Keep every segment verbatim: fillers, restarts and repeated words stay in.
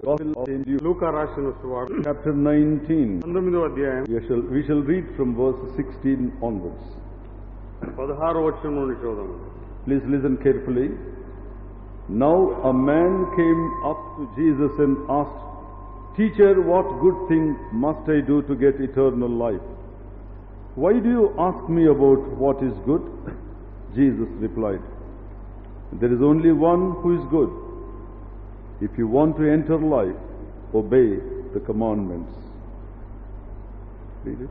Gospel of Saint Luke, లూకా రాసిన సువార్త chapter nineteen. పంతొమ్మిదో అధ్యాయం We shall, we shall read from verse sixteen onwards. పదహారో వచనం నుండి చూద్దాం. Please listen carefully. Now a man came up to Jesus and asked, "Teacher, what good thing must I do to get eternal life?" "Why do you ask me about what is good?" Jesus replied, "There is only one who is good. If you want to enter life, obey the commandments." Read it.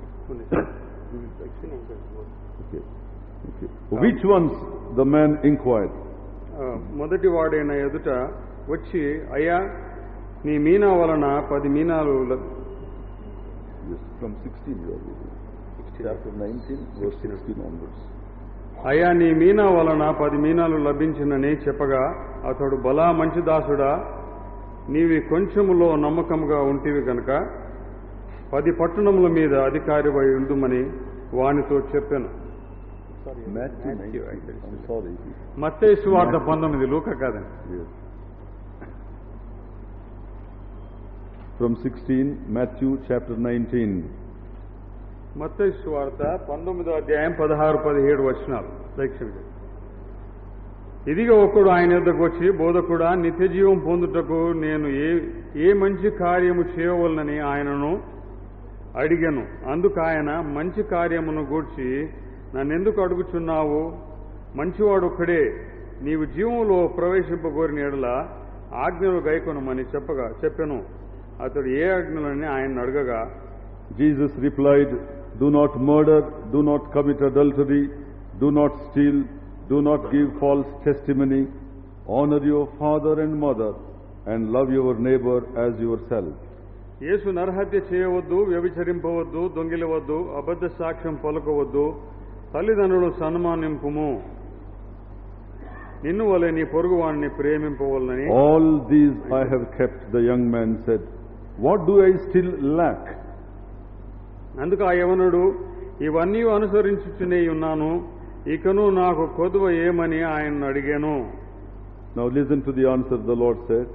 Okay. Okay. Which ones? The man inquired. మొదటి వాడైన ఎదుట వచ్చి, అయ్యా నీ మీనా వలన పది మీనాలు ల- Yes, from sixteen you are reading. Chapter nineteen, verse sixteen onwards. అయ్యా నీ మీనా వలన పది మీనాలు లభించినని చెప్పగా అతడు, బలా మంచి దాసుడా, నీవి కొంచెములో నమ్మకముగా ఉంటివి గనుక పది పట్టణముల మీద అధికారివై ఉండుమని వానితో చెప్పాను. Matthew nineteen. I'm sorry. మత్తయి సువార్త పంతొమ్మిది, లూకా కాదండి. Yes. From sixteen, Matthew chapter nineteen. మత్తయి సువార్త పంతొమ్మిదో అధ్యాయం పదహారు పదిహేడు వచనాలు దయచేసి. ఇదిగో ఒకడు ఆయన యొద్దకు వచ్చి, బోధకుడా, నిత్య జీవం పొందుటకు నేను ఏ ఏ మంచి కార్యము చేయవలనని ఆయనను అడిగాను. అందుకు ఆయన, మంచి కార్యమును గూర్చి నన్నెందుకు అడుగుచున్నావు? మంచివాడు ఒక్కడే. నీవు జీవంలో ప్రవేశింపగోరిన ఎడల ఆజ్ఞలు గైకొనమని చెప్పగా చెప్పెను. అతడు ఏ ఆజ్ఞలని ఆయన అడగగా, Jesus replied, "Do not murder, do not commit adultery, do not steal, do not give false testimony, honor your father and mother, and love your neighbor as yourself." యేసు నరహత్య చేయవద్దు, వ్యభిచరింపవద్దు, దొంగిలవద్దు, అబద్ధ సాక్ష్యం పలకవద్దు, తల్లిదండ్రులు సన్మానింపుము, నిన్ను వలె నీ పొరుగువాణ్ణి ప్రేమింపవలనని. All these I have kept, the young man said. What do I still lack? అందుకు ఆ యవనుడు, ఇవన్నీ అనుసరించుచునే ఉన్నాను, ఇకను నాకు కొదువ ఏమని ఆయన అడిగాను. Now listen to the answer the Lord said.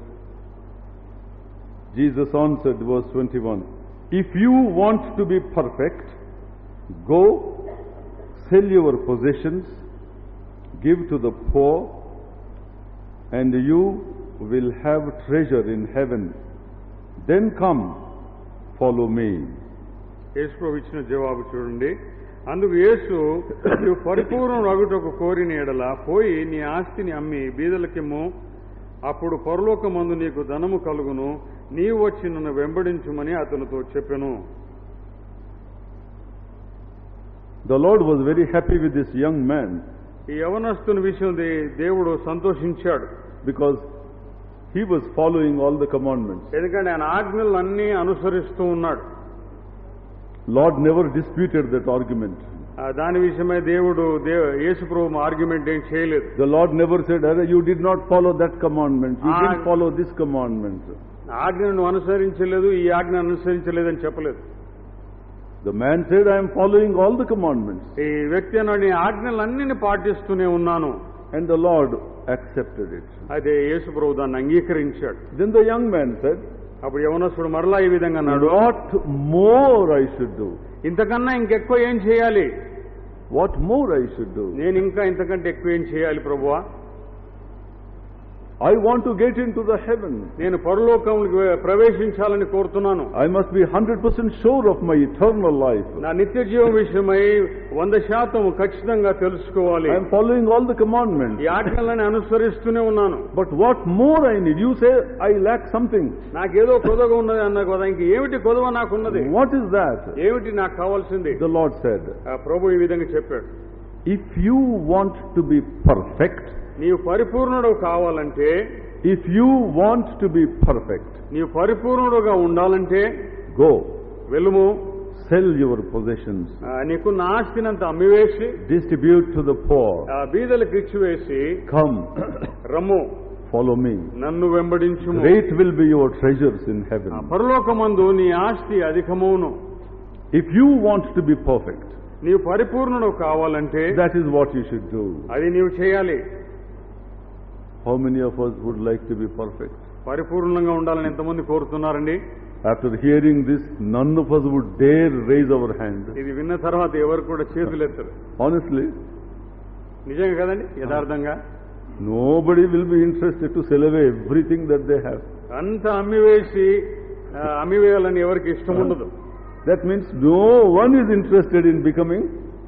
Jesus answered, verse twenty-one, "If you want to be perfect, go, sell your possessions, give to the poor, and you will have treasure in heaven. Then come, follow me." యేసు ప్రభు ఇచ్చిన జవాబు చూడండి. అందుకు యేసు, నీవు పరిపూర్ణం అగుటకు కోరిన ఎడల పోయి నీ ఆస్తిని అమ్మి బీదలకిమ్ము, అప్పుడు పరలోకమందు నీకు ధనము కలుగును, నీవు వచ్చి నన్ను వెంబడించుమని అతనితో చెప్పెను. The Lord was very happy with this young man ఈ యవనస్తుని విషయం దే- దేవుడు సంతోషించాడు. because he was following all the commandments. ఎందుకంటే ఆయన ఆజ్ఞలన్నీ అనుసరిస్తూ ఉన్నాడు. Lord never disputed that argument. ఆ దాని విషయమై దేవుడు దే- యేసు ప్రభు ఆర్గ్యుమెంట్ ఏం చేయలేదు. The Lord never said, "Arre, you did not follow that commandment, you Ah. didn't follow this commandment." ఆజ్ఞను అనుసరించలేదు, ఈ ఆజ్ఞ అనుసరించలేదు అని చెప్పలేదు. The man said, "I am following all the commandments." ఈ వ్యక్తి అన్నాడు, నీ ఆజ్ఞలన్నీ పాటిస్తూనే ఉన్నాను. And the Lord accepted it. అదే యేసు ప్రభు దాన్ని అంగీకరించాడు. Then the young man said, అప్పుడు యవనస్తుడు మరలా ఈ విధంగా అన్నాడు, "What more I should do? ఇంతకన్నా ఇంకెక్కువ ఏం చేయాలి? What more I should do? నేను ఇంకా ఇంతకంటే ఎక్కువ ఏం చేయాలి ప్రభువా? I want to get into the heaven. నేను పరలోకంలోకి ప్రవేశించాలని కోరుతున్నాను. I must be one hundred percent sure of my eternal life. నా నిత్య జీవం విషయమై వంద శాతం ఖచ్చితంగా తెలుసుకోవాలి. I am following all the commandments. ఈ ఆజ్ఞలను అనుసరిస్తూనే ఉన్నాను. But what more I need? You say, I lack something. నాకేదో కొదవ ఉన్నది అన్న కదా, ఇంక ఏమిటి కొదవ నాకున్నది? What is that? ఏమిటి నాకు కావాల్సింది? The Lord said, ఆ ప్రభు ఈ విధంగా చెప్పాడు, "If you want to be perfect, నీవు పరిపూర్ణుడు కావాలంటే, if you want to be perfect, నీవు పరిపూర్ణుడుగా ఉండాలంటే go, వెలుము, sell your possessions, ఆ, నీకున్న ఆస్తినంత అమ్మివేసి distribute to the poor, ఆ బీదలకు ఇచ్చివేసి come, రమ్ము, follow me. నన్ను వెంబడించుము. Great will be your treasures in ఆ heaven." పరలోకమందు నీ ఆస్తి అధికమవును. If you want to be perfect, నీవు పరిపూర్ణుడు కావాలంటే that is what you should do. అది నీవు చేయాలి. How many of us would like to be perfect? పరిపూర్ణంగా ఉండాలని ఎంతమంది కోరుతున్నారండి? After hearing this, none of us would dare raise our hand. ఇది విన్న తర్వాత ఎవరు కూడా చేతులు ఎత్తరు. Honestly, నిజంగా కదండి, యథార్థంగా. nobody will be interested to sell away everything that they have. అంత అమ్మివేసి అమ్మివేయాలని ఎవరికి ఇష్టం ఉండదు. That means no one is interested in becoming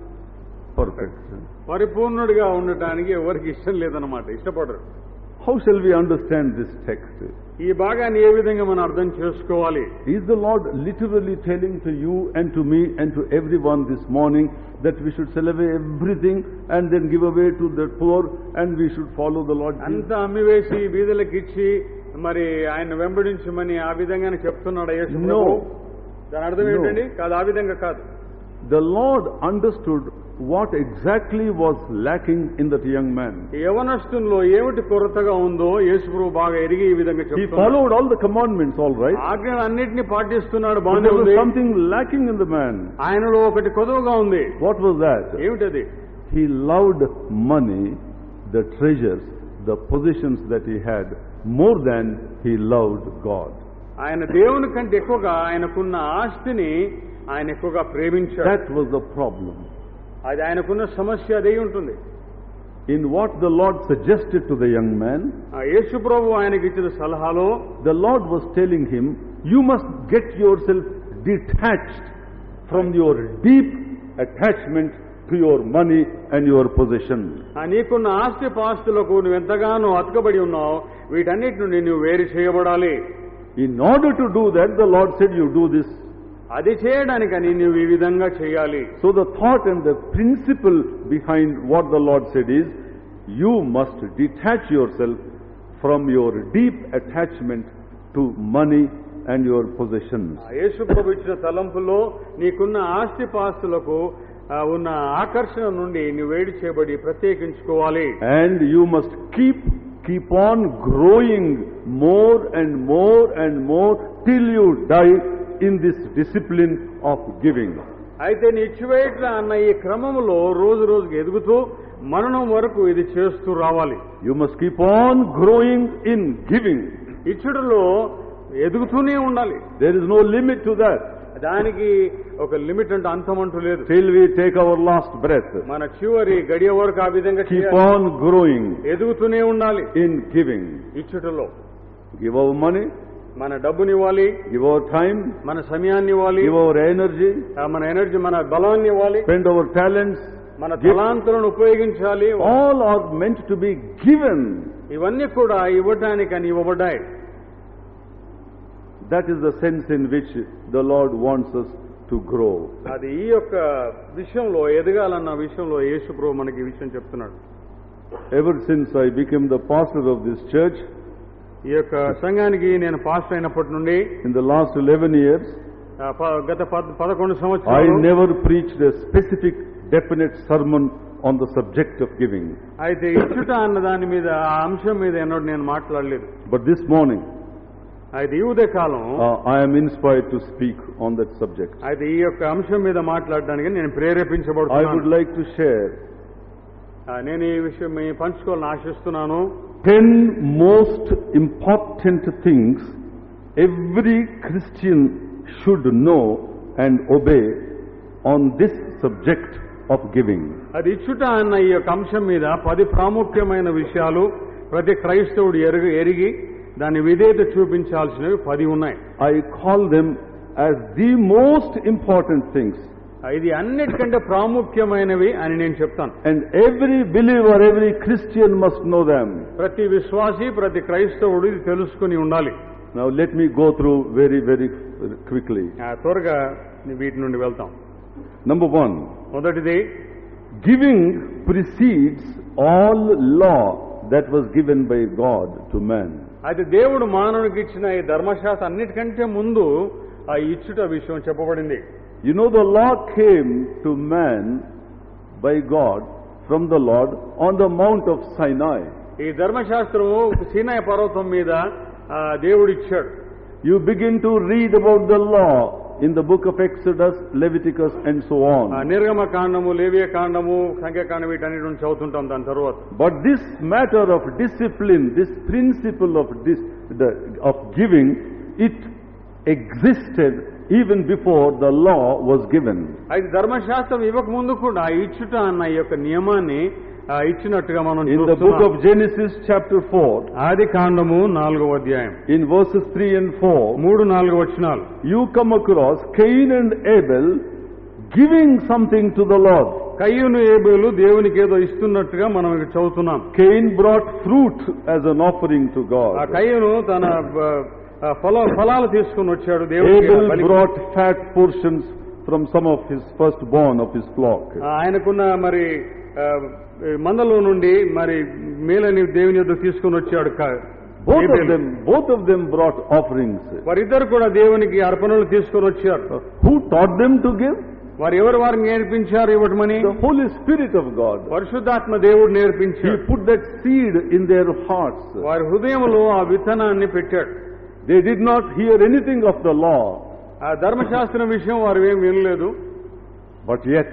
perfect. పరిపూర్ణుడిగా ఉండటానికి ఎవరికి ఇష్టం లేదన్నమాట, ఇష్టపడరు. How shall we understand this text? ఈ భాగాన్ని ఏ విధంగా మనం అర్థం చేసుకోవాలి? Is the Lord literally telling to you and to me and to everyone this morning that we should sell away everything and then give away to the poor and we should follow the Lord Jesus? అంతా అమ్మివేసి బీదలకు ఇచ్చి మరి ఆయన వెంబడించమని ఆ విధంగానే చెప్తున్నాడు యేసు ప్రభువు? దాని అర్థం ఏంటండి? కాదు, ఆ విధంగా కాదు. The Lord understood what exactly was lacking in that young man. యవనస్తునిలో ఏమిటి కొరతగా ఉందో యేసు ప్రభువు బాగా ఎరిగి ఈ విధంగా చెప్తున్నాడు. He followed all the commandments, all right. ఆజ్ఞలన్నిటిని పాటిస్తున్నాడు, But బాగానే there was ఉంది. something lacking in the man. ఆయనలో ఒకటి కొదవగా ఉంది. What was that? ఏమిటది? He loved money, the treasures, the possessions that he had, more than he loved God. ఆయన దేవుని కంటే ఎక్కువగా ఆయనకున్న ఆస్తిని ఆయన ఎక్కువగా ప్రేమించాడు. That was the problem. అది ఆయనకున్న సమస్య అదే ఉంటుంది. In what the Lord suggested to the young man, ఆ యేసు ప్రభు ఆయనకి ఇచ్చిన సలహాలో the Lord was telling him, you must get yourself detached from your deep attachment to your money and your possession. ఆ నీకున్న ఆస్తి పాస్తులకు నువ్వు ఎంతగానో అతకబడి ఉన్నావు, వీటన్నిటి నుండి నువ్వు వేరు చేయబడాలి. In order to do that, the Lord said, you do this. అది చేయడానికని నువ్వు ఈ విధంగా చేయాలి. So the thought and the principle behind what the Lord said is, you must detach yourself from your deep attachment to money and your possessions. యేసు ప్రభు ఇచ్చిన తలంపులో నీకున్న ఆస్తి పాస్తులకు ఉన్న ఆకర్షణ నుండి నువ్వు వేడి చేయబడి ప్రత్యేకించుకోవాలి. And you must keep keep on growing more and more and more till you die in this discipline of giving. అయితే నీ ఇచ్చివేట్ల అన్న ఈ క్రమంలో రోజు రోజుకి ఎదుగుతూ మరణం వరకు ఇది చేస్తూ రావాలి. You must keep on growing in giving. ఇచ్చుడులో ఎదుగుతూనే ఉండాలి. There is no limit to that. దానికి ఒక లిమిట్ అంటే అంతం అంటూ లేదు. Till we take our last breath. మన చివరి గడియ వరకు ఆ విధంగా keep on growing. ఎదుగుతూనే ఉండాలి in giving. ఇచ్చుటలో give our money, మన డబ్బునివ్వాలి, give our time, మన సమయాన్ని ఇవ్వాలి, give our energy, మన ఎనర్జీ మన బలాన్ని ఇవ్వాలి, spend our talents, మన తలాంతులను ఉపయోగించాలి. all are meant to be given. ఇవన్నీ కూడా ఇవ్వటానికని ఇవ్వబడ్డాయి. That is the sense in which the Lord wants us to grow. అది ఈ యొక్క విషయంలో ఎదగాలన్న విషయంలో యేసు ప్రభువు మనకి ఈ విషయం చెప్తున్నాడు. Ever since I became the pastor of this church, ఈ యొక్క సంఘానికి నేను పాస్టర్ అయినప్పటి నుండి in the last eleven years, గత పదకొండు I సంవత్సరాలు never preached a specific definite sermon on the subject of giving. అయితే ఇచ్చుట అన్న దాని మీద ఆ అంశం మీద ఎన్నడూ నేను మాట్లాడలేదు. But this morning, అయితే ఈ ఉదయ కాలం uh, I am inspired to speak on that subject. అయితే ఈ యొక్క అంశం మీద మాట్లాడడానికి నేను I ప్రేరేపించబడుతున్నాను. would like to share నేను ఈ విషయం మీ పంచుకోవాలని ఆశిస్తున్నాను. ten most important things every Christian should know and obey on this subject of giving. అది ఇచ్చుట అన్న ఈ యొక్క అంశం మీద పది ప్రాముఖ్యమైన విషయాలు ప్రతి క్రైస్తవుడు ఎరుగు ఎరిగి దాని విధేయత చూపించాల్సినవి పది ఉన్నాయి. I call them as the most important things. ఇది అన్నిటికంటే ప్రాముఖ్యమైనవి అని నేను చెప్తాను. And every believer, every Christian must know them. ప్రతి విశ్వాసి ప్రతి క్రైస్తవుడు ఇది తెలుసుకుని ఉండాలి. Now let me go through very, very quickly. త్వరగా వీటి నుండి వెళ్తాం. Number one, మొదటిది, giving precedes all law that was given by God to man. అయితే దేవుడు మానవునికి ఇచ్చిన ఈ ధర్మశాస్త్రం అన్నిటికంటే ముందు ఆ ఇచ్చుట విషయం చెప్పబడింది. You know, the law came to man by God from the Lord on the Mount of Sinai. ఈ ధర్మశాస్త్రము సీనాయి పర్వతం మీద దేవుడు ఇచ్చాడు. You begin to read about the law in the book of Exodus, Leviticus and so on. నిర్గమ కాండము, లేవియ కాండము, సంఖ్యాకాండం వీటన్నిటి నుంచి చదువుతుంటాం దాని తర్వాత. But this matter of discipline, this principle of dis the, of giving, it existed even before the law was given. అయితే ధర్మశాస్త్రం ఇవ్వక ముందు కూడా ఇచ్చుట అన్న ఈ యొక్క నియమాన్ని ఇచ్చినట్టుగా మనం in the book of Genesis chapter four, ఆది కాండము నాలుగవ అధ్యాయం in verses three and four, మూడు నాలుగు వచనాలు, you come across Cain and Abel giving something to the Lord. కయ్యూను ఏబేలు దేవునికి ఏదో ఇస్తున్నట్టుగా మనం ఇక్కడ చదువుతున్నాం. Cain brought fruit as an offering to God. ఆ కయ్యూను తన ఫల ఫలాలు తీసుకుని వచ్చాడు దేవునికి. Abel brought fat portions from some of his firstborn of his flock. ఆయనకున్న మరి మందలో నుండి మరి మేలని దేవుని యొద్ద తీసుకుని వచ్చాడు. Both of them, both of them brought offerings. వారిద్దరు కూడా దేవునికి అర్పణలు తీసుకుని వచ్చారు. Who taught them to give? వారు ఎవరు వారిని నేర్పించారు ఇవ్వటమని? The Holy Spirit of God. పరిశుద్ధాత్మ దేవుడు నేర్పించాడు. He put that seed in their hearts. వారి హృదయంలో ఆ విత్తనాన్ని పెట్టాడు. They did not hear anything of the law. ఆ ధర్మశాస్త్రం విషయం వారు ఏం వినలేదు. But yet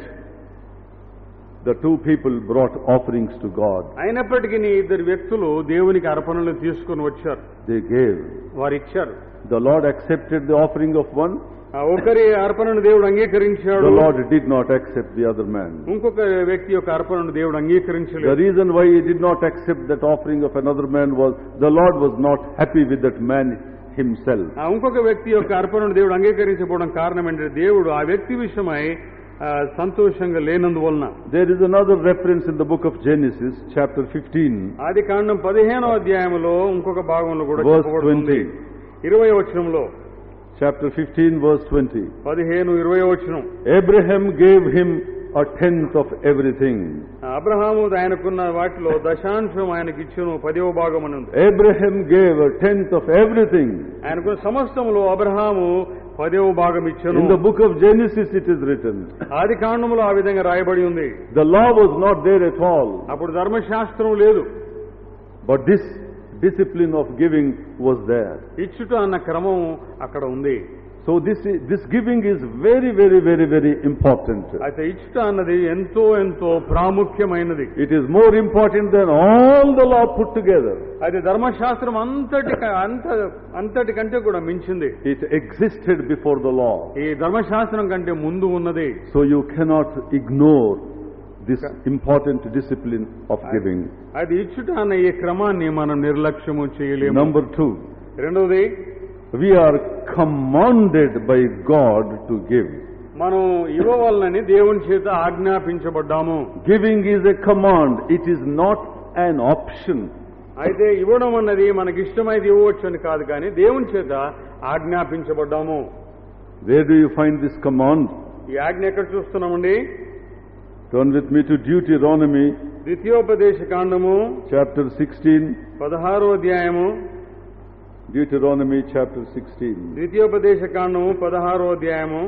the two people brought offerings to God. అయినప్పటికీ ఇద్దరు వ్యక్తులు దేవునికి అర్పణలు తీసుకుని వచ్చారు. They gave. వారు ఇచ్చారు. The Lord accepted the offering of one. ఒకరి అర్పణను దేవుడు అంగీకరించాడు. The Lord did not accept the other man. ఇంకొక వ్యక్తి యొక్క అర్పణను దేవుడు అంగీకరించలేదు. The reason why he did not accept that offering of another man was the Lord was not happy with that man himself. ఇంకొక వ్యక్తి యొక్క అర్పణను దేవుడు అంగీకరించకపోవడం కారణం ఏంటంటే దేవుడు ఆ వ్యక్తి విషయమై సంతోషంగా లేనందువలన. There is another reference in the book of Genesis chapter fifteen. ఆది కాండం పదిహేనో అధ్యాయంలో ఇంకొక భాగంలో కూడా చెప్పబడుతుంది. ఇరవై వచనంలో, chapter fifteen verse twenty. పదిహేను ఇరవై వచనం. Abraham gave him a tenth of everything. Abraham ఆయనకున్న వాటిలో దశాంశం ఆయనకి ఇచ్చును, పదవ భాగం అని ఉంది. Abraham gave a tenth of everything. ఆయనకున్న సమస్తములో అబ్రహాము పదవ భాగం ఇచ్చును. In the book of Genesis it is written. ఆది కాండములో ఆ విధంగా రాయబడి ఉంది. The law was not there at all. అప్పుడు ధర్మశాస్త్రం లేదు. But this discipline of giving was there. ఇచ్చుట అన్న క్రమం అక్కడ ఉంది. So this is, this giving is very very very very important. అయితే ఇచ్చుట అన్నది ఎంతో ఎంతో ప్రాముఖ్యమైనది. It is more important than all the law put together. అయితే ధర్మశాస్త్రం అంతటి అంత అంతటి కంటే కూడా మించింది. It existed before the law. ఈ ధర్మశాస్త్రం కంటే ముందు ఉన్నది. So you cannot ignore this important discipline of giving. అది ఇచ్చుట అన్న ఈ క్రమాన్ని మనం నిర్లక్ష్యము చేయలేము. Number two, రెండవది, we are commanded by God to give. మనం ఇవ్వవలనని దేవుని చేత ఆజ్ఞాపించబడ్డాము. Giving is a command, it is not an option. అయితే ఇవ్వడం అన్నది మనకి ఇష్టమైతే ఇవ్వచ్చు అని కాదు, కానీ దేవుని చేత ఆజ్ఞాపించబడ్డాము. Where do you find this command? ఈ ఆజ్ఞ ఎక్కడ చూస్తున్నామండి? Turn with me to Deuteronomy ద్వితీయోపదేశ కాండము chapter sixteen. పదహారో అధ్యాయము. Deuteronomy chapter sixteen. ద్వితీయోపదేశ కాండము పదహారో అధ్యాయము.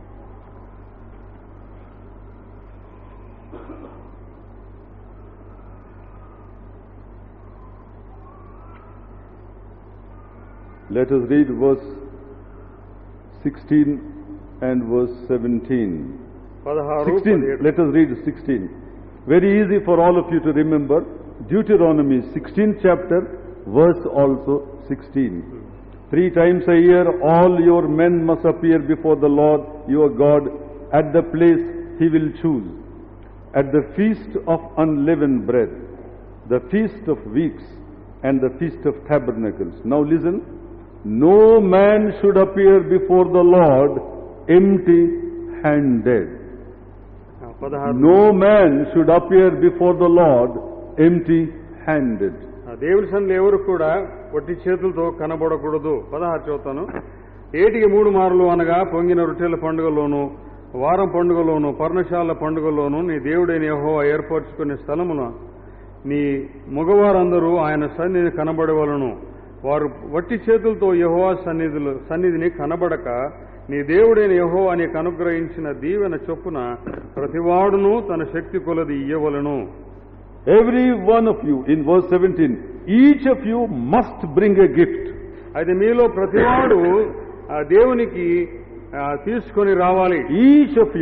Let us read verse sixteen and verse seventeen. sixteen. Let us read sixteen. Very easy for all of you to remember. Deuteronomy sixteenth chapter, verse also sixteen. Three times a year all your men must appear before the Lord your God at the place he will choose, at the feast of unleavened bread, the feast of weeks, and the feast of tabernacles. Now listen. No man should appear before the Lord empty-handed. No man should appear before the Lord empty-handed. దేవుని సన్నిధిలో ఎవరు కూడా ఒట్టి చేతులతో కనబడకూడదు. పదహారు చదువుతాను. ఏటికి మూడు మార్లు అనగా పొంగిన రొట్టెల పండుగలోను, వారం పండుగలోను, పర్ణశాల పండుగలోను నీ దేవుడైన యెహోవా ఏర్పరచుకునే స్థలమున నీ మగవారందరూ ఆయన సన్నిధిని కనబడవలను. వారు వట్టి చేతులతో యెహోవా సన్నిధిలో సన్నిధిని కనబడక నీ దేవుడైన యెహోవా నీకు అనుగ్రహించిన దీవెన చొప్పున ప్రతివాడును తన శక్తి కొలది ఇయ్యవలను. Every one of you, in verse seventeen, each of you must bring a gift. అయితే మీలో ప్రతివాడు దేవునికి తీసుకొని రావాలి. Each of you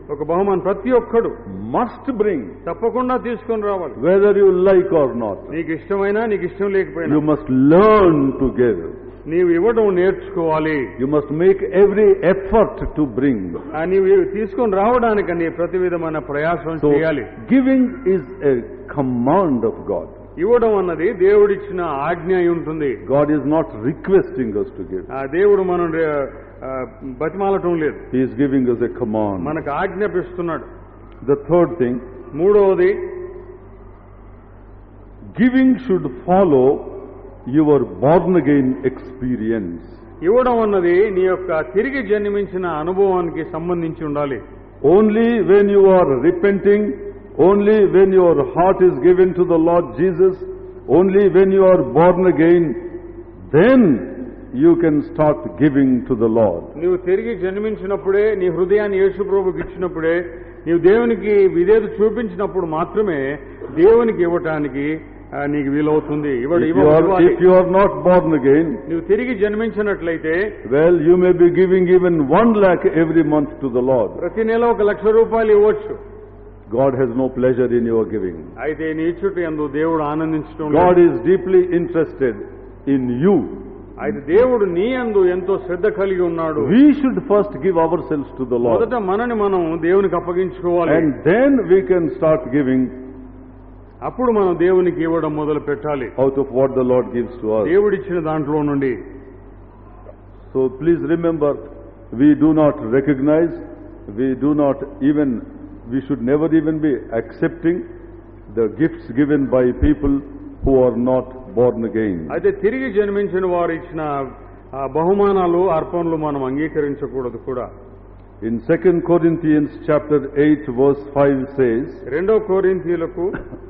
ఒక బహుమానం ప్రతి ఒక్కడు must bring, తప్పకుండా తీసుకొని రావాలి. whether you like or not. నీకు ఇష్టమైనా నీకు ఇష్టం లేకపోయినా You must learn to give. నీవు ఇవ్వడం నేర్చుకోవాలి. You must make every effort to bring. ఆ నీవు తీసుకొని రావడానికి నీ ప్రతి విధమైన ప్రయాసం So, చేయాలి. giving is a command of God. ఇవ్వడం అన్నది దేవుడిచ్చిన ఆజ్ఞ అయి ఉంటుంది. God is not requesting us to give. ఆ దేవుడు మనం ఆ, బతిమాలటం లేదు. He is giving us a command. మనకు ఆజ్ఞాపిస్తున్నాడు. The third thing, మూడవది, giving should follow your born again experience. ఇవ్వడం అన్నది నీ యొక్క తిరిగి జన్మించిన అనుభవానికి సంబంధించి ఉండాలి. Only when you are repenting, only when your heart is given to the Lord Jesus, only when you are born again, then you can start giving to the Lord. నీవు తిరిగి జన్మించినప్పుడే, నీ హృదయాన్ని యేసు ప్రభువుకి ఇచ్చినప్పుడే, నీవు దేవునికి విధేయత చూపించినప్పుడు మాత్రమే దేవునికి ఇవ్వటానికి నీకు వీలవుతుంది. If you are, if you are not born again, నువ్వు తిరిగి జన్మించినట్లయితే, well, you may be giving even one lakh every month to the Lord. ప్రతి నెల ఒక లక్ష రూపాయలు ఇవ్వచ్చు. God has no pleasure in your giving. అయితే నీ ఇచ్చుట యందు దేవుడు ఆనందించడం లేదు. God is deeply interested in you. అయితే దేవుడు నీ యందు ఎంతో శ్రద్ధ కలిగి ఉన్నాడు. We should first give ourselves to the Lord. మొదట మనని మనం దేవునికి అప్పగించుకోవాలి. And then we can start giving అప్పుడు మనం దేవునికి ఇవ్వడం మొదలు పెట్టాలి. out of what the Lord gives to us. దేవుడిచ్చిన దాంట్లో నుండి. So please remember, we do not recognize, we do not even, we should never even be accepting the gifts given by people who are not born again. అయితే తిరిగి జన్మించిన వారు ఇచ్చిన బహుమానాలు, అర్పణలు మనం అంగీకరించకూడదు కూడా. In Second Corinthians chapter eight verse five says, రెండో కొరింథీయులకు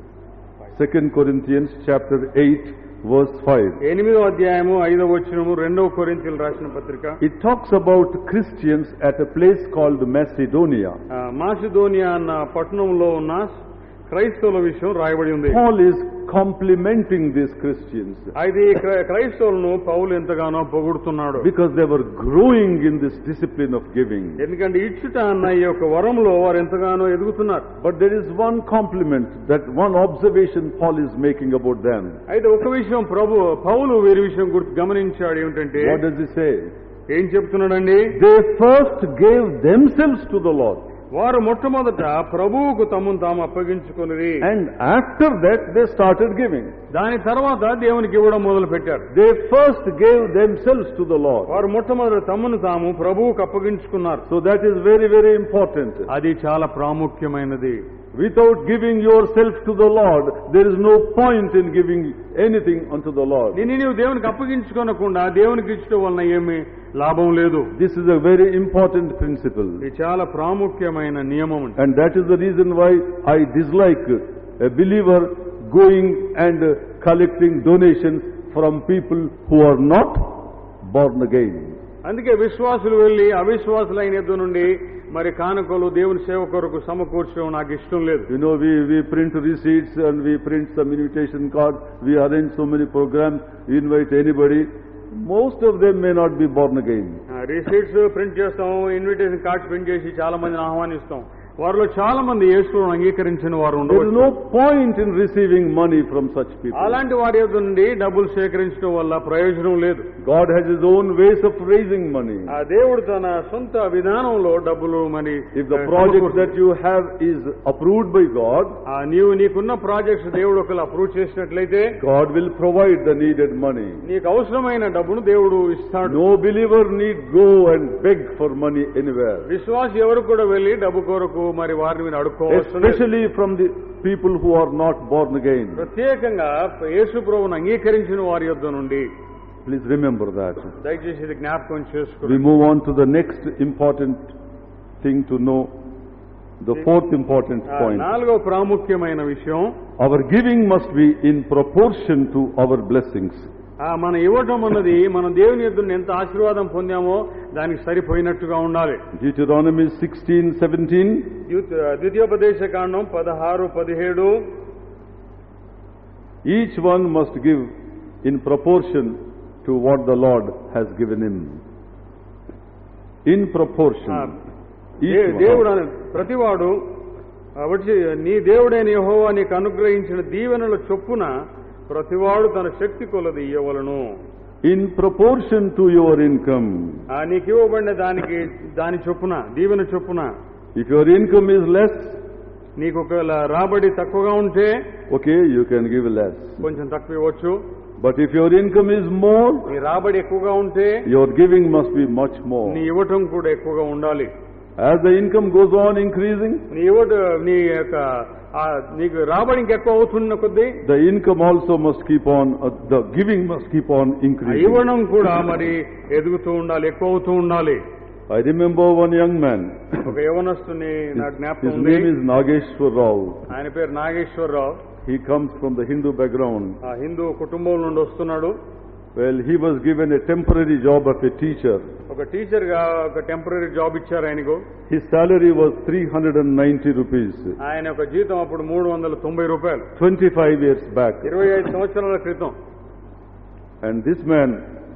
Second Corinthians chapter eight verse five. ఎనిమిదో అధ్యాయము ఐదవ వచనము రెండవ కొరింథీయులు రాసిన పత్రిక. It talks about Christians at a place called Macedonia. Macedonia అన్న పట్టణంలో ఉన్న క్రైస్తవుల విషయం రాయబడి ఉంది. Paul is complimenting these Christians అయితే క్రైస్తవులను పౌలు ఎంతగానో పొగుడుతున్నాడు. because they were growing in this discipline of giving. ఎందుకంటే ఇచ్చుట అన్న ఈ యొక్క వరంలో వారు ఎంతగానో ఎదుగుతున్నారు. But there is one compliment, that one observation Paul is making about them. అయితే ఒక విషయం ప్రభు పౌలు వీరి విషయం గుర్తు గమనించాడు. ఏమిటంటే, What does he say? ఏం చెప్తున్నాడండి? They first gave themselves to the Lord. వారు మొట్టమొదట ప్రభువుకు తమను తాము అప్పగించుకుని, And after that they started giving. దాని తర్వాత దేవునికి ఇవ్వడం మొదలు పెట్టారు. They first gave themselves to the Lord. వారు మొట్టమొదట తమను తాము ప్రభువుకు అప్పగించుకున్నారు. So that is very, very important. అది చాలా ప్రాముఖ్యమైనది. Without giving yourself to the Lord, there is no point in giving anything unto the Lord. నిన్ను నీవు దేవునికి అప్పగించుకోనకుండా దేవునికి ఇచ్చడం వలన ఏమీ లాభం లేదు. This is a very important principle. ఇది చాలా ప్రాముఖ్యమైన నియమం. And that is the reason why I dislike a believer going and collecting donations from people who are not born again. అందుకే విశ్వాసులు వెళ్లి అవిశ్వాసులైన ఎద్దు నుండి మరి కానుకలు దేవుని సేవ కొరకు సమకూర్చడం నాకు ఇష్టం లేదు. You know, we, we print receipts and we print some invitation cards. We arrange so many programs. We invite anybody. Most of them may not be born again. Receipts print చేస్తాం, ఇన్విటేషన్ కార్డ్స్ ప్రింట్ చేసి చాలా మందిని ఆహ్వానిస్తాం. వారిలో చాలా మంది యేసును అంగీకరించిన వారు There is ఉండవచ్చు. no point in receiving money from such people. అలాంటి వారి యొద్ద నుండి డబ్బులు సేకరించడం వల్ల ప్రయోజనం లేదు. God has His own ways of raising money. ఆ దేవుడు తన సొంత విధానంలో డబ్బులు మరి If the project that you have is approved by God, ఆ నీవు నీకున్న ప్రాజెక్ట్స్ దేవుడు ఒకరు అప్రూవ్ చేసినట్లయితే God will provide the needed money. నీకు అవసరమైన డబ్బును దేవుడు ఇస్తాడు. No believer need go and beg for money anywhere. విశ్వాసి ఎవరు కూడా వెళ్లి డబ్బు కొరకు మరి వారిని మీరు అడుక్కోవచ్చు. Especially from the people who are not born again. ప్రత్యేకంగా యేసు ప్రభువును అంగీకరించిన వారి యొద్ద నుండి. Please remember that. దయచేసి ఇది జ్ఞాపకం We చేసుకోండి. move on to the next important thing to know, the fourth important ఆ point. నాలుగో ప్రాముఖ్యమైన విషయం, Our giving must be in proportion to our blessings. ఆ మన ఇవ్వటం అన్నది మనం దేవుని యొద్ద ఎంత ఆశీర్వాదం పొందామో దానికి సరిపోయినట్టుగా ఉండాలి. Deuteronomy sixteen seventeen. ద్వితీయోపదేశ కాండం పదహారు పదిహేడు. Each one must give in proportion to what the Lord has given him. In proportion. Each one. దేవుడు అనే ప్రతివాడు ఆ, వచ్చి నీ దేవుడైన యెహోవా నీకు అనుగ్రహించిన దీవెనల చొప్పున ప్రతివాడు తన శక్తి కొలది ఇయ్యవలను. In proportion to your income. ఆ, నీకు ఇవ్వబడిన దానికి దాని చొప్పున దీవెన చొప్పున. If your income is less, నీకు ఒకవేళ రాబడి తక్కువగా ఉంటే okay, you can give less. కొంచెం తక్కువ ఇవ్వచ్చు. But if your income is more, నీ రాబడి ఎక్కువగా ఉంటే your giving must be much more. నీ ఇవ్వటం కూడా ఎక్కువగా ఉండాలి. As the income goes on increasing, నీ ఇవ్వట నీ యొక్క ఆ, నీకు రాబడి ఇంకెక్కువ అవుతున్న కొద్దీ the income also must keep on, uh, the giving must keep on ఆ increasing. ఇవ్వడం కూడా మరి ఎదుగుతూ ఉండాలి, ఎక్కువ అవుతూ ఉండాలి. I remember one young man. ఒక యవనస్తుని నా His, జ్ఞాపకం his ఉంది. name is Nageshwar Rao. ఆయన పేరు Nageswararao. He comes from the Hindu background. ఆ హిందూ కుటుంబం నుండి వస్తున్నాడు. Well, he was given a temporary job of a teacher. ఒక టీచర్ గా ఒక టెంపరీ జాబ్ ఇచ్చారు ఆయనకు. His salary was three hundred ninety rupees. ఆయన ఒక జీతం అప్పుడు మూడు వందల తొంభై రూపాయలు twenty-five years back. ఇరవై ఐదు సంవత్సరాల క్రితం. And this man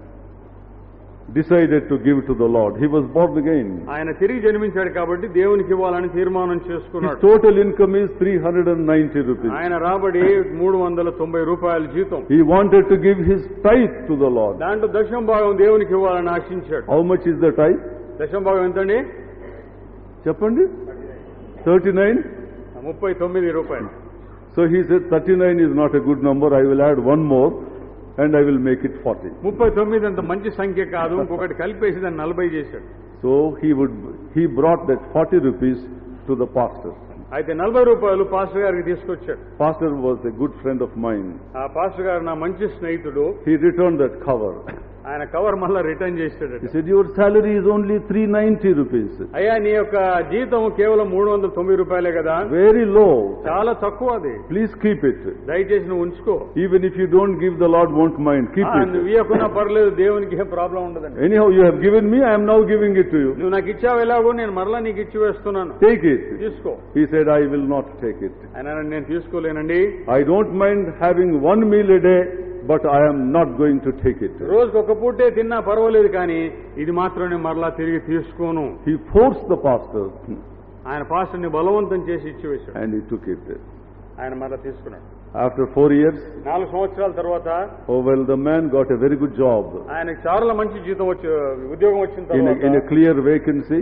decided to give to the Lord. He was born again. ఆయన తిరిగి జన్మించాడు కాబట్టి దేవునికి ఇవ్వాలని తీర్మానం His చేసుకున్నాడు. total income is three hundred ninety rupees. ఆయన రాబడి మూడు వందల తొంభై రూపాయల జీతం. He wanted to give his tithe to the Lord. దాంట్లో దశం భాగం దేవునికి ఇవ్వాలని ఆశించాడు. How much is the tithe? దశం భాగం ఎంతండి? Cheppandi? thirty-nine? ముప్పై తొమ్మిది రూపాయలు. So he said thirty-nine is not a good number. I will add one more and I will make it forty. ముప్పై తొమ్మిది అంత మంచి సంఖ్య కాదు, ఇంకొకటి కలిపేసి దాన్ని నలభై చేశాడు. So he would, he brought that forty rupees to the pastor. అయితే నలభై రూపాయలు పాస్టర్ గారికి తీసుకొచ్చాడు. Pastor was a good friend of mine. ఆ పాస్టర్ గారు నా మంచి స్నేహితుడు. He returned that cover. ఆయన కవర్ మళ్ళా రిటర్న్ చేశాడు. He said, your salary is only three hundred ninety rupees. అయ్యా నీ యొక్క జీతం కేవలం మూడు వందల తొంభై రూపాయలే కదా, Very low. చాలా తక్కువ అది. Please keep it. దయచేసి నువ్వు ఉంచుకో. Even if you don't give, the Lord won't mind. Keep ఆ, నువ్వు it. ఇవ్వకున్నా పర్లేదు, దేవునికి ఏం ప్రాబ్లం ఉండదండి. Anyhow, you have given me, I am now giving it to you. నువ్వు నాకు ఇచ్చావు ఎలాగో నేను మరలా నీకు ఇచ్చి వేస్తున్నాను, Take it. తీసుకో. He said, I will not take it. ఆయన అన్నాడు, నేను తీసుకోలేనండి. I don't mind having one meal a day, but I am not going to take it. రోజుకు ఒక పూటే తిన్నా పర్వాలేదు, కానీ ఇది మాత్రం నేను మరలా తిరిగి తీసుకోను. He forced the pastor ఆయన పాస్టర్ని బలవంతం చేసి ఇచ్చి వేశాడు. and he took it. ఆయన మరలా తీసుకున్నాడు. After four years, నాలుగు సంవత్సరాల తర్వాత oh well, the man got a very good job ఆయనకు చాలా మంచి జీతం వచ్చి ఉద్యోగం వచ్చిన in a, in a తర్వాత clear vacancy.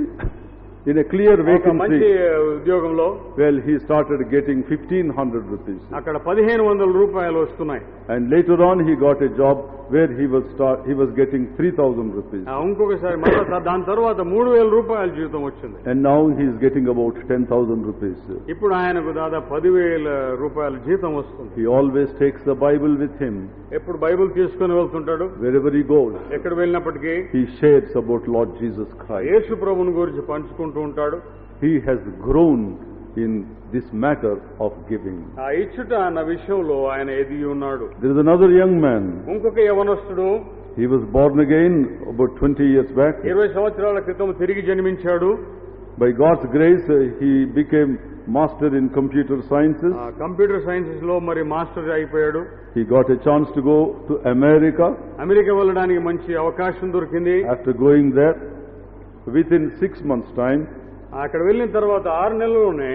In a clear ఒక మంచి vacancy, ఉద్యోగంలో well, he started getting fifteen hundred rupees. అక్కడ పదిహేను వందల రూపాయలు వస్తున్నాయి. And later on, he got a job where he was start, he was getting three thousand rupees. ఆ, ఇంకొకసారి మళ్ళా దాని తర్వాత మూడు వేల రూపాయల జీతం వచ్చింది. And now he is getting about ten thousand rupees. ఇప్పుడు ఆయనకు దాదాపు పదివేల రూపాయల జీతం వస్తుంది. He always takes the Bible with him. ఎప్పుడు బైబిల్ తీసుకుని వెళ్తుంటాడు. Wherever he goes, ఎక్కడ వెళ్ళినప్పటికీ he shares about Lord Jesus Christ. యేసు ప్రభువుని గురించి పంచుకుంటూ ఉంటాడు. He has grown in this matter of giving. ఆ ఇచ్చుట అన్న విషయంలో ఆయన ఎదిగి ఉన్నాడు. There is another young man. ఇంకొక యవనస్తుడు He was born again about twenty years back. ఇరవై సంవత్సరాల క్రితం తిరిగి జన్మించాడు. By God's grace, uh, he became master in computer sciences. ఆ, కంప్యూటర్ సైన్సెస్ లో మరి మాస్టర్ అయిపోయాడు. He got a chance to go to America. America వెళ్ళడానికి మంచి అవకాశం దొరికింది. After going there, within six months' time, అక్కడ వెళ్ళిన తర్వాత ఆరు నెలల్లోనే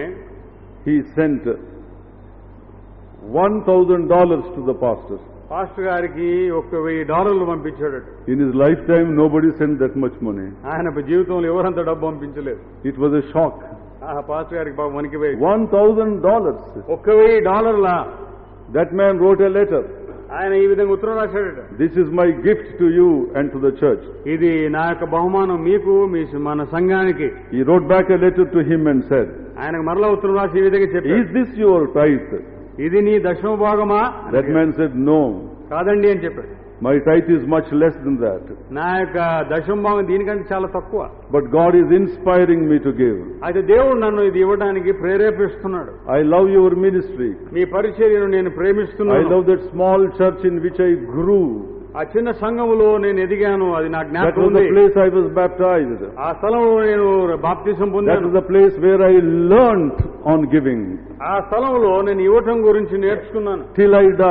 he sent one thousand dollars to the pastor. Pastor గారికి ఒక వెయ్యి డాలర్లు పంపించాడు. In his lifetime, nobody sent that much money. ఆయన జీవితంలో ఎవరంత డబ్బు పంపించలేదు. It was a shock. ఆ పాస్టర్ గారికి పాపం వనికి పోయి One thousand dollars. ఒక్క వెయ్యి డాలర్లా. That man wrote a letter. ఆయన ఈ విధంగా ఉత్తరం రాశాడట. This is my gift to you and to the church. ఇది నా యొక్క బహుమానం మీకు, మీ మన సంఘానికి. He wrote back a letter to him and said, ఆయనకు మరలా ఉత్తరం రాసి ఈ విధంగా చెప్పాడు, is this your tithe? ఇది నీ దశమ భాగమా? That man said, no. కాదండి అని చెప్పాడు. My tithe is much less than that. నా యొక్క దశమ భాగం దీనికంటే చాలా తక్కువ. But God is inspiring me to give. అయితే దేవుడు నన్ను ఇది ఇవ్వడానికి ప్రేరేపిస్తున్నాడు. I love your ministry. మీ పరిచర్యను నేను I ప్రేమిస్తున్నాను. love that small church in which I grew. ఆ చిన్న సంఘములో నేను ఎదిగాను, అది నా That జ్ఞాపకం was ఉంది. the place I was baptized. ఆ స్థలంలో నేను బాప్తిసం That పొందాను. was the place where I learnt on giving. ఆ స్థలంలో నేను ఇవ్వటం గురించి నేర్చుకున్నాను. Till I die,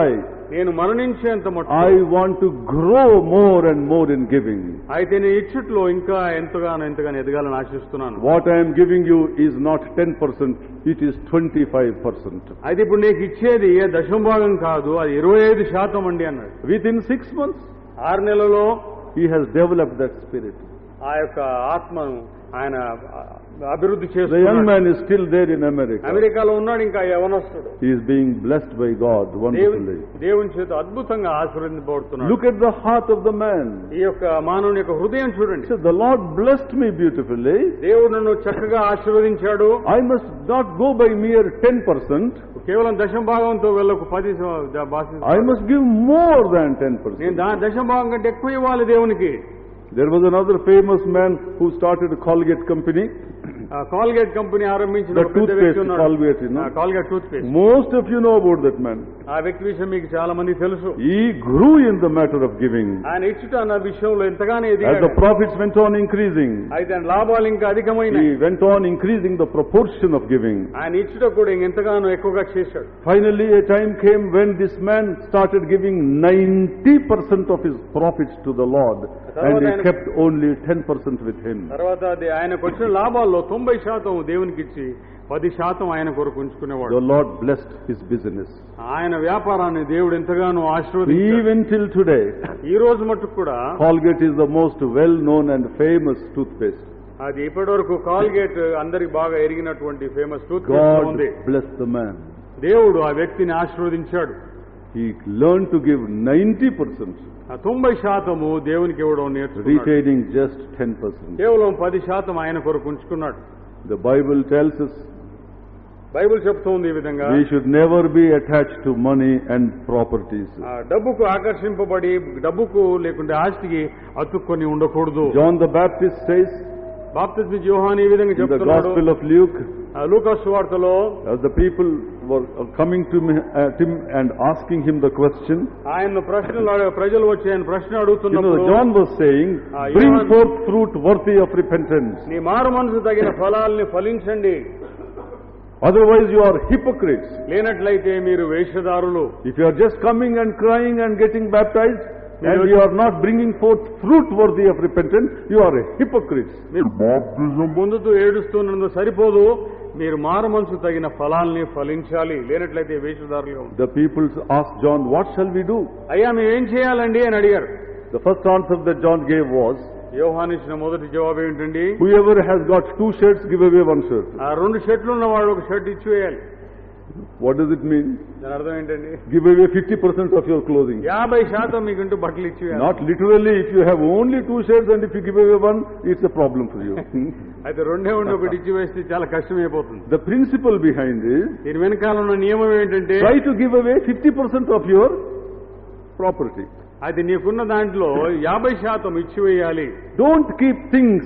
నేను మరణించేంత మటుకు I want to grow more and more in giving. అయితే నేను ఇచ్చుట్లో ఇంకా ఎంతగానో ఎంతగానో ఎదగాలని ఆశిస్తున్నాను. What I am giving you is not ten percent, it is twenty-five percent. అయితే ఇప్పుడు నీకు ఇచ్చేది దశమ భాగం కాదు, అది ఇరవై ఐదు శాతం అండి అన్నాడు. Within six months, ఆరు నెలలో he has developed that spirit. ఆ యొక్క ఆత్మను ఆయన అభివృద్ధి The young చేస్తున్నాడు. man is still there in America. అమెరికాలో ఉన్నాడు ఇంకా యవనస్తుడు. He is being blessed by God wonderfully. దేవుని చేత అద్భుతంగా ఆశీర్వదించబడుతున్నాడు. Look at the heart of the man. ఈ యొక్క మానవుని యొక్క హృదయం చూడండి. So the Lord blessed me beautifully. దేవుడు నన్ను చక్కగా ఆశీర్వదించాడు. I must not go by mere ten percent. కేవలం దశమ భాగంతో వెళ్ళకు పది భాష. I must give more than ten నేను percent. దా దశమ భాగం కంటే ఎక్కువ ఇవ్వాలి దేవునికి. There was another famous man who started a Colgate company. Colgate company ఆరంభించిన The ఒక పెద్ద వ్యక్తి toothpaste, ఉన్నాడు. Colgate, you know. Colgate toothpaste. Most of you know about that man. ఆ వ్యక్తి విషయం మీకు చాలా మంది తెలుసు. He grew in the matter of giving. ఆయన ఇచ్చుట అన్న విషయంలో ఎంతగానో As ఎదిగాడు. the profits went on increasing, అయితే ఆయన లాభాలు ఇంకా అధికమైనాయి. he went on increasing the proportion of giving. ఆయన ఇచ్చుట కూడా ఎంతగానో ఎక్కువగా చేశాడు. Finally, a time came when this man started giving ninety percent of his profits to the Lord, and he kept only ten percent with him. తర్వాత అది ఆయనకు వచ్చిన లాభాల్లో తొంభై శాతం దేవునికి ఇచ్చి పది శాతం ఆయన కొరకు ఉంచుకునేవాడు. The Lord blessed his business. ఆయన వ్యాపారాన్ని దేవుడు ఎంతగానో ఆశీర్వదించాడు. Even till today, ఈ రోజు మట్టుకు కూడా Colgate is the most well-known and famous toothpaste. అది ఇప్పటి వరకు కాల్గేట్ అందరికి బాగా ఎరిగినటువంటి ఫేమస్ టూత్ పేస్ట్ God ఉంది. blessed the man. దేవుడు ఆ వ్యక్తిని ఆశీర్వదించాడు. He learned to give ninety percent, ఆ తొంభై శాతము దేవునికి ఇవ్వడం నేర్చుకున్నాడు. retaining just ten percent. కేవలం పది శాతం ఆయన కొరకు ఉంచుకున్నాడు. The Bible tells us Bible చెప్తోంది ఈ విధంగా we should never be attached to money and properties. ఆ డబ్బుకు ఆకర్షింపబడి డబ్బుకు లేకుంటే ఆస్తికి అతుక్కొని ఉండకూడదు. John the Baptist says బాప్తిస్మ యోహాను ఈ విధంగా in the చెప్తున్నాడు. Gospel of Luke, ఆ లూకా సువార్తలో as the people were coming to me- at him and asking him the question, ఆయన ప్రశ్నలు అడగ- ప్రజలు వచ్చి ఆయన ప్రశ్న you know, అడుగుతున్నప్పుడు John was saying, Ah, bring Johann- forth fruit worthy of repentance. నీ మారు మనసు తగిన ఫలాల్ని ఫలించండి, Otherwise you are hypocrites. లేనట్లయితే మీరు వేషధారులు. If you are just coming and crying and getting baptized, and you are not bringing forth fruit worthy of repentance, you are hypocrites. మీరు పొందుతూ ఏడుస్తున్నందు సరిపోదు, మీరు మారు మనసు తగిన ఫలాల్ని ఫలించాలి, లేనట్లయితే వేషధారులుగా ఉంటారు. The people asked John, what shall we do? అయ్యా మేము ఏం చేయాలండి అని అడిగారు. The first answer that John gave was, యోహాను ఇచ్చిన మొదటి జవాబు ఏంటండి? whoever has got two shirts, give away one shirt. ఆ రెండు షర్ట్లు ఉన్నవాడు ఒక షర్ట్ ఇచ్చివేయాలి. What does it mean? దాని అర్థం ఏంటండి? Give away fifty percent of your clothing. యాభై శాతం మీకుంటూ బట్టలు ఇచ్చివేయాలి. Not literally, if you have only two shirts and if you give away one, it's a problem for you. అయితే రెండే ఉండి ఒకటి ఇచ్చివేస్తే చాలా కష్టమైపోతుంది. The principle behind is, దీని వెనకాల ఉన్న నియమం ఏంటంటే try to give away fifty percent of your property. అది నీకున్న దాంట్లో యాభై శాతం ఇచ్చివేయాలి. Don't keep things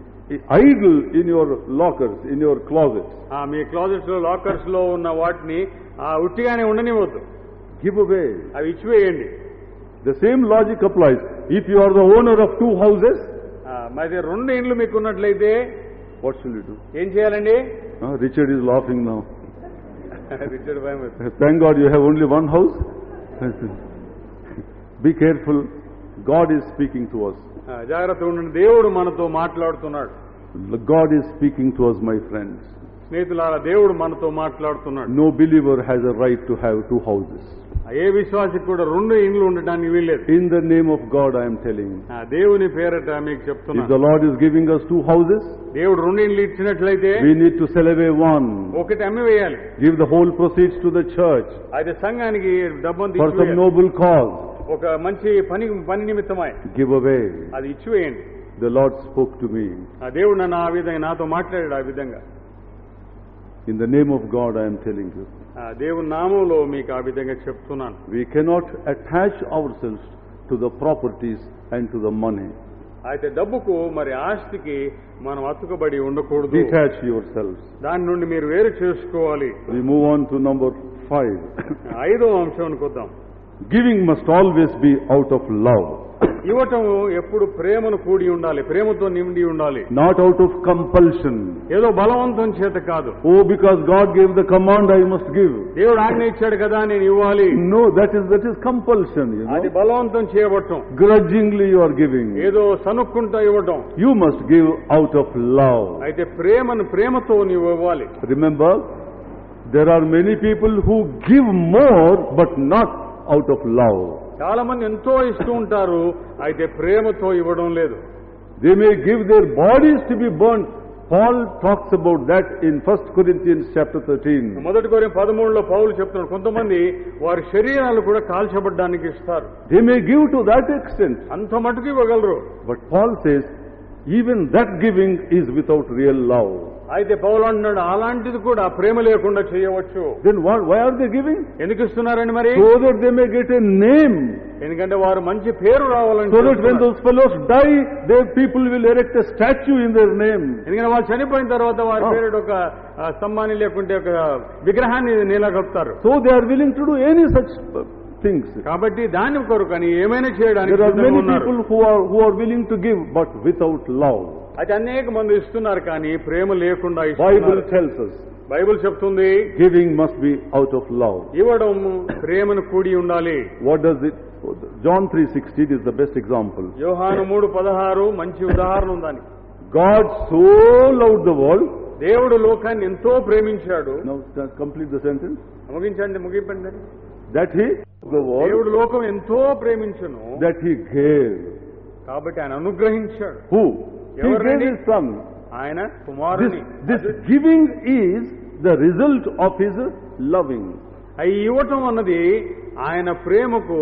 idle in your lockers, in your closets. ఆ మీ క్లాజెట్స్ లో లాకర్స్ లో ఉన్న వాటిని ఆ ఉట్టిగానే ఉండనివ్వద్దు, Give away. అవి ఇచ్చివేయండి. The same logic applies. If you are the owner of two houses, ఆ, మరి రెండు ఇండ్లు మీకు ఉన్నట్లయితే what shall you do? ఏం చేయాలండి? Ah, Richard is laughing now. Richard భయం వేస్తుంది. Thank God you have only one house. Be careful. God is speaking to us. ఆ, జాగ్రత్త ఉండండి, దేవుడు మనతో మాట్లాడుతున్నాడు. God is speaking to us, my friends. స్నేహితులారా, దేవుడు మనతో మాట్లాడుతున్నాడు. No believer has a right to have two houses. ఏ విశ్వాసికి కూడా రెండు ఇండ్లు ఉండటానికి వీల్లేదు. In the name of God, I am telling you. ఆ, దేవుని పేరట మీకు If చెప్తున్నాను, the Lord is giving us two houses, దేవుడు రెండు ఇండ్లు ఇచ్చినట్లయితే we need to sell away one. ఒకటి అమ్మి వేయాలి. Give the whole proceeds to the church అయితే సంఘానికి డబ్బును for some ఇచ్చివేయాలి. noble cause. ఒక మంచి పని పని నిమిత్తమై Give away. అది ఇచ్చివేయండి. The Lord spoke to me. ఆ దేవుడు నన్ను ఆ విధంగా నాతో మాట్లాడాడు. ఆ విధంగా In the name of God, I am telling you. ఆ దేవుని నామంలో మీకు ఆ విధంగా చెప్తున్నాను. We cannot attach ourselves to the properties and to the money. అయితే డబ్బుకు మరి ఆస్తికి మనం అతుకబడి ఉండకూడదు. Detach yourselves. దాని నుండి మీరు వేరు చేసుకోవాలి. We move on to number five. ఐదో అంశానికి వద్దాం. Giving must always be out of love. ఇవ్వటం ఎప్పుడు ప్రేమను కూడి ఉండాలి, ప్రేమతో నిండి ఉండాలి. Not out of compulsion. ఏదో బలవంతం చేత కాదు. Oh, because God gave the command, I must give. దేవుడు ఆజ్ఞ ఇచ్చాడు కదా నేను ఇవ్వాలి. No, that is that is compulsion. You know? అది బలవంతం చేయబట్టం. Grudgingly you are giving. ఏదో సనుక్కుంటా ఇవ్వటం. You must give out of love. అయితే ప్రేమను ప్రేమతో నీవు ఇవ్వాలి. Remember, there are many people who give more but not out of love. చాలా మంది ఎంతో ఇస్తూ ఉంటారు, అయితే ప్రేమతో ఇవ్వడం లేదు. They may give their bodies to be burnt. Paul talks about that in First Corinthians chapter thirteen. మొదటి కొరింథీ పదమూడులో పౌలు చెప్తున్నాడు, కొంతమంది వారి శరీరాలు కూడా కాల్చబడ్డానికి ఇస్తారు. They may give to that extent. అంత మటుకు ఇవ్వగలరు. But Paul says, even that giving is without real love. అయితే పౌలు అంటున్నాడు, అలాంటిది కూడా ప్రేమ లేకుండా చేయవచ్చు. Then what, why are they giving? ఎందుకు ఇస్తున్నారండి మరి? So that they may get a name. ఎందుకంటే వారు మంచి పేరు రావాలని. So that when those fellows die, their people will erect a statue in their name. ఎందుకంటే వాళ్ళు చనిపోయిన తర్వాత వారి పేరు ఒక స్తంభాన్ని లేకుంటే ఒక విగ్రహాన్ని నిలగొడతారు. So they are willing to do any such things. కాబట్టి దాని కొరకు అని ఏమైనా చేయడానికి there are many people who are who are willing to give but without love. అయితే అనేక మంది ఇస్తున్నారు కానీ ప్రేమ లేకుండా ఇస్తున్నారు. Bible tells us, బైబిల్ చెప్తుంది, giving must be out of love. ఇవ్వడం ప్రేమను కూడి ఉండాలి. What does it? John three sixteen is the best example. యోహాను మూడు పదహారు మంచి ఉదాహరణ ఉందని. God so loved the world. దేవుడు లోకాన్ని ఎంతో ప్రేమించాడు. Now complete the sentence. ముగించండి, ముగింపండి. That he the world. దేవుడు లోకం ఎంతో ప్రేమించును. That he gave. కాబట్టి ఆయన అనుగ్రహించాడు. Who? He gave his son. ఆయన కుమారుని. This, this giving is the result of his loving. అయి ఇవ్వటం అన్నది ఆయన ప్రేమకు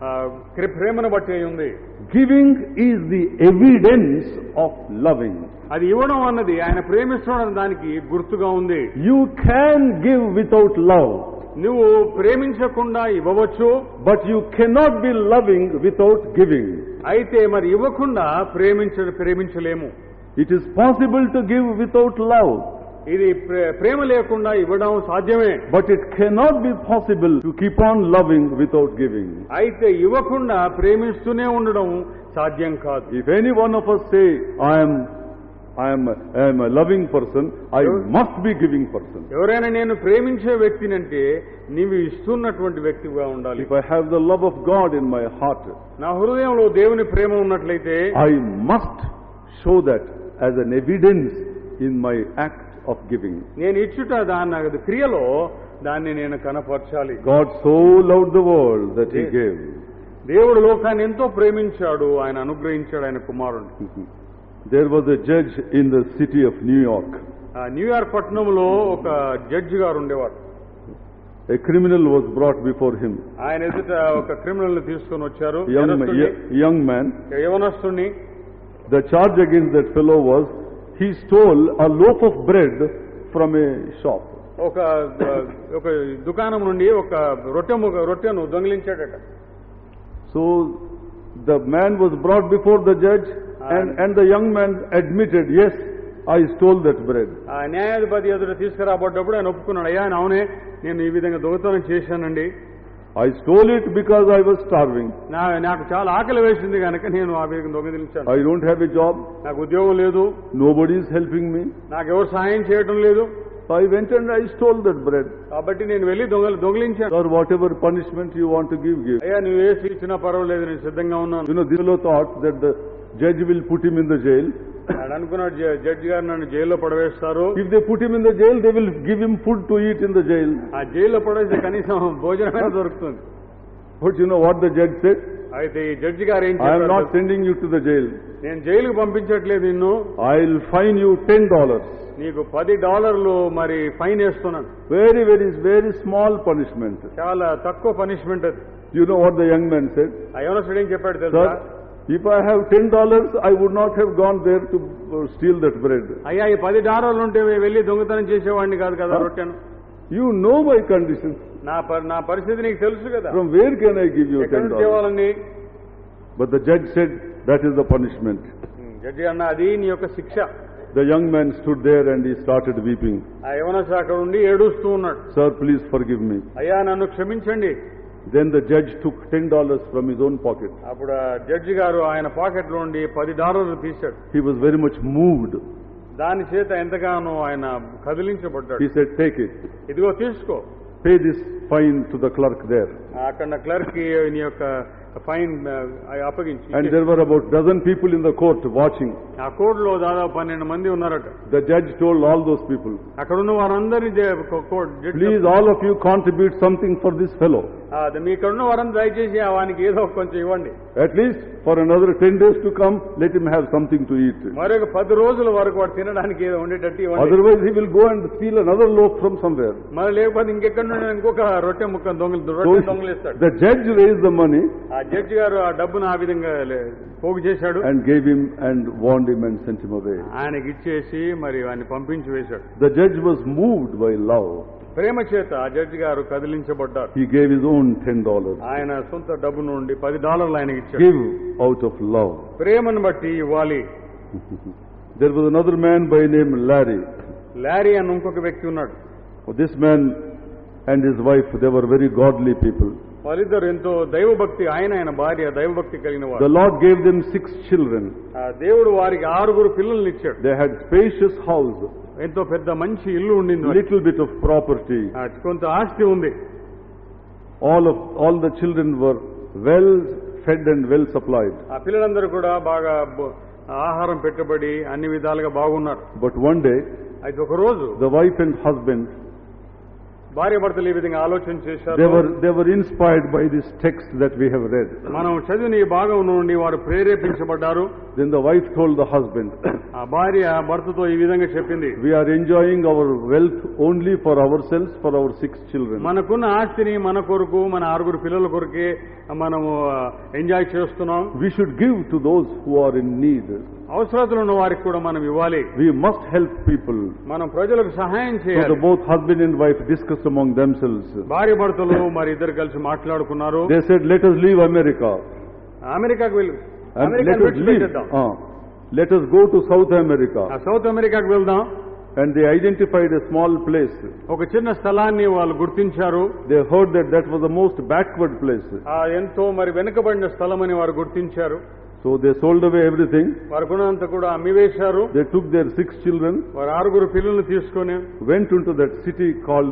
ప్రేమను బట్టి ఉంది. Giving is the evidence of loving. అది ఇవ్వడం అన్నది ఆయన ప్రేమిస్తున్నాడు దానికి గుర్తుగా ఉంది. You can give without love. నువ్వు ప్రేమించకుండా ఇవ్వవచ్చు. But you cannot be loving without giving. అయితే మరి ఇవ్వకుండా ప్రేమించ ప్రేమించలేము. It is possible to give without love. ఇది ప్రేమ లేకుండా ఇవ్వడం సాధ్యమే. But it cannot be possible to keep on loving without giving. అయితే ఇవ్వకుండా ప్రేమిస్తూనే ఉండడం సాధ్యం కాదు. If any one of us say, I am I am, I am a loving person, I must be giving person. ఎవరైనా నేను ప్రేమించే వ్యక్తినంటే నీవు ఇస్తున్నటువంటి వ్యక్తిగా ఉండాలి. If I have the love of God in my heart, నా హృదయంలో దేవుని ప్రేమ ఉన్నట్లయితే I must show that as an evidence in my act of giving. నేను ఇచ్చుట దాని క్రియలో దాన్ని నేను కనపరచాలి. God so loved the world that he gave. దేవుడు లోకాన్ని ఎంతో ప్రేమించాడు, ఆయన అనుగ్రహించాడు ఆయన కుమారుని. There was a judge in the city of New York. New York పట్టణంలో ఒక జడ్జి గారు ఉండేవారు. A criminal was brought before him. ఆయన ఎదుట ఒక క్రిమినల్ ని తీసుకొని వచ్చారు. Young, young man. యవనస్తుని. The charge against that fellow was he stole a loaf of bread from a shop. ఒక ఒక దుకాణం నుండి ఒక రొట్టె రొట్టెను దొంగిలించాడట. So the man was brought before the judge and and the young man admitted, yes, I stole that bread. ఆ న్యాయాధిపతి ఎదుట తీసుకురాబడ్డప్పుడు ఆయన ఒప్పుకున్నాడు, అయ్యా అవునే నేను ఈ విధంగా దొంగతనం చేశానండి. I stole it because I was starving. నా నాకు చాలా ఆకలి వేసింది కనుక నేను ఆ విధంగా దొంగిలించాను. I don't have a job. నాకు ఉద్యోగం లేదు. Nobody is helping me. నాకు ఎవరు సహాయం చేయడం లేదు. I went and I stole that bread. కాబట్టి నేను వెళ్ళి దొంగలు దొంగిలించాను. Or whatever punishment you want to give, give. అయ్యా నువ్వు ఏ ఇచ్చినా పర్వాలేదు, నేను సిద్ధంగా ఉన్నాను. You know, this fellow thought that the judge will put him in the jail. అనుకున్నాడు జడ్జి గారు నన్ను జైల్లో పడవేస్తారు. If they put him in the jail, they will give him food to eat in the jail. ఆ జైల్లో పడవేస్తే కనీసం భోజనమైనా దొరుకుతుంది. But you know what the judge said? అయితే ఈ జడ్జి గారు ఏం చెప్పారు? I am not sending you to the jail. నేను జైలుకు పంపించట్లేదు నిన్ను. I will fine you ten dollars. నీకు పది డాలర్లు మరి ఫైన్ వేస్తున్నాను. Very very very small punishment. చాలా తక్కువ పనిష్మెంట్ అది. You know what the young man said? ఆ యవనస్తుడు ఏం చెప్పాడు తెలుసా? If I have ten dollars, I would not have gone there to steal that bread. అయ్యా ఈ పది డాలర్లు ఉంటే వెళ్ళి దొంగతనం చేసేవాడిని కాదు కదా రొట్టెను. You know my condition. నా నా పరిస్థితి నీకు తెలుసు కదా. From where can I give you ten dollars? But the judge said that is the punishment. Judge అన్న అది నీ యొక్క శిక్ష. The young man stood there and he started weeping. ఆ యవనస్తుడు అక్కడ ఉండి ఏడుస్తూ ఉన్నాడు. Sir, please forgive me. అయ్యా నన్ను క్షమించండి. Then the judge took ten dollars from his own pocket. అప్పుడు ఆ జడ్జి గారు ఆయన పాకెట్ లో ఉండి పది డాలర్లు తీశాడు. He was very much moved. దాని చేత ఎంతగానో ఆయన కదిలించబడ్డాడు. He said, take it. ఇదిగో తీసుకో. Pay this fine to the clerk there. అక్కడ క్లర్క్ కి నీ యొక్క ఫైన్ అప్పగించి. And there were about dozen people in the court watching. ఆ కోర్టులో దాదాపు పన్నెండు మంది ఉన్నారట. The judge told all those people, అక్కడ ఉన్న వారందరినీ please all of you contribute something for this fellow. మీ ఇక్కడ ఉన్న వారందరూ దయచేసి వానికి ఏదో కొంచెం ఇవ్వండి. At least for another ten days to come, let him have something to eat. మరొక పది రోజుల వరకు వాడు తినడానికి ఏదో ఉండేటట్టు ఇవ్వండి. Otherwise he will go and steal another loaf from somewhere. మరి లేకపోతే ఇంకెక్కడ నుండి ఇంకొక రొట్టె ముక్క దొంగలు రొట్టె దొంగలిస్తాడు. The judge raised the money. ఆ జడ్జి గారు ఆ డబ్బును ఆ విధంగా పోగు చేశాడు. And gave him and warned him and sent him away. ఆయనకి ఇచ్చేసి మరి వాడిని పంపించి వేశాడు. The judge was moved by love. ప్రేమ చేత ఆ జడ్జి గారు కదిలించబడ్డారు. He gave his own ten dollars. ఆయన సొంత డబ్బు నుండి పది డాలర్లు ఆయనకి ఇచ్చాడు. Give out of love. ప్రేమను బట్టి ఇవ్వాలి. There was another man by name Larry. Larry అని ఇంకొక వ్యక్తి ఉన్నాడు. This man and his wife, they were very godly people. వాళ్ళిద్దరు ఎంతో దైవభక్తి, ఆయన ఆయన భార్య దైవభక్తి కలిగిన వారు. The Lord gave them six children. దేవుడు వారికి ఆరుగురు పిల్లల్ని ఇచ్చాడు. They had spacious house. ఎంతో పెద్ద మంచి ఇల్లు ఉండింది. Little bit of property. కొంత ఆస్తి ఉంది. All of all the children were well fed and well supplied. ఆ పిల్లలందరూ కూడా బాగా ఆహారం పెట్టబడి అన్ని విధాలుగా బాగున్నారు. But one day, అయితే ఒక రోజు the wife and husband, భార్య భర్తలు ఈ విధంగా ఆలోచన చేశారు. They were they were inspired by this text that we have read. మనం చదివిన ఈ భాగం నుండి వారు ప్రేరేపించబడ్డారు. Then the wife told the husband, ఆ భార్య భర్తతో ఈ విధంగా చెప్పింది, we are enjoying our wealth only for ourselves, for our six children. మనకున్న ఆస్తిని మన కొరకు, మన ఆరుగురు పిల్లల కొరకే మనము ఎంజాయ్ చేస్తున్నాం. We should give to those who are in need. అవసరతలు ఉన్న వారికి కూడా మనం ఇవ్వాలి. We must help people. మనం ప్రజలకు సహాయం చేయాలి. So the both husband and wife discussed among themselves. భార్య భర్తలు మరి ఇద్దరు కలిసి మాట్లాడుకున్నారు. They said, let us leave America. అమెరికాకు వెళ్ళు. Let us leave. Uh, let us go to South America. South అమెరికాకు వెళ్దాం. And they identified a small place. ఒక చిన్న స్థలాన్ని వాళ్ళు గుర్తించారు. They heard that that was the most backward place. ఆ ఎంతో మరి వెనుకబడిన స్థలం అని వారు గుర్తించారు. So they sold away everything. వారికున్నంత కూడా అమ్మివేశారు. They took their six children. వారు ఆరుగురు పిల్లల్ని తీసుకొని went into that city called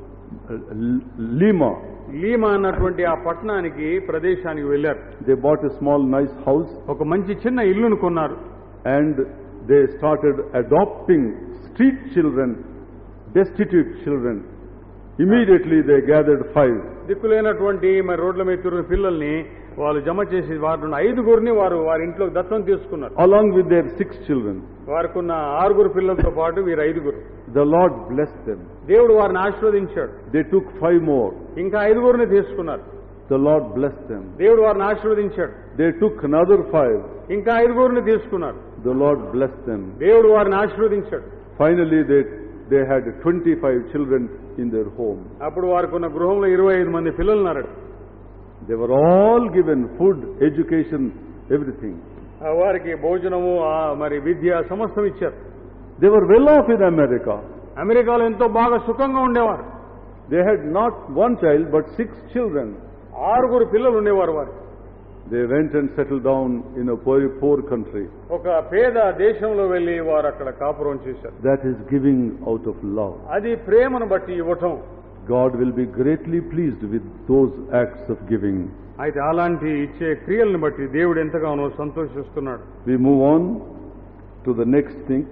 Lima. Lima అన్నటువంటి ఆ పట్టణానికి ప్రదేశానికి వెళ్లారు. They bought a small nice house. ఒక మంచి చిన్న ఇల్లును కొన్నారు. And they started adopting street children, destitute children. Immediately they gathered five. దిక్కులేనటువంటి మరి రోడ్ల మీద తిరిగిన పిల్లల్ని వాళ్ళు జమ చేసి వారి ఐదుగురిని వారు వారి ఇంట్లో దత్తం తీసుకున్నారు. Along with their six children. వారికున్న ఆరుగురు పిల్లలతో పాటు వీరు ఐదుగురు. The Lord blessed them. దేవుడు వారిని ఆశీర్వదించాడు. They took five more. ఇంకా ఐదుగురిని తీసుకున్నారు. The Lord blessed them. దేవుడు వారిని ఆశీర్వదించాడు. They took another five. ఇంకా ఐదుగురిని తీసుకున్నారు. The Lord blessed them. దేవుడు వారిని ఆశీర్వదించాడు. Finally they they had twenty-five children in their home. అప్పుడు వారికున్న గృహంలో ఇరవై ఐదు మంది పిల్లలు ఉన్నారు. They were all given food, education, everything. వారికి భోజనము మరి విద్య సమస్తం ఇచ్చారు. They were well off in America. అమెరికాలో ఎంతో బాగా సుఖంగా ఉండేవారు. They had not one child but six children. ఆరుగురు పిల్లలు ఉండేవారు వారు. They went and settled down in a very poor country. ఒక పేద దేశంలో వెళ్లి వారు అక్కడ కాపురం చేశారు. That is giving out of love. అది ప్రేమను బట్టి ఇవ్వటం. God will be greatly pleased with those acts of giving. అయితే అలాంటి ఇచ్చే క్రియలను బట్టి దేవుడు ఎంతగానో సంతోషిస్తున్నాడు. We move on to the next thing.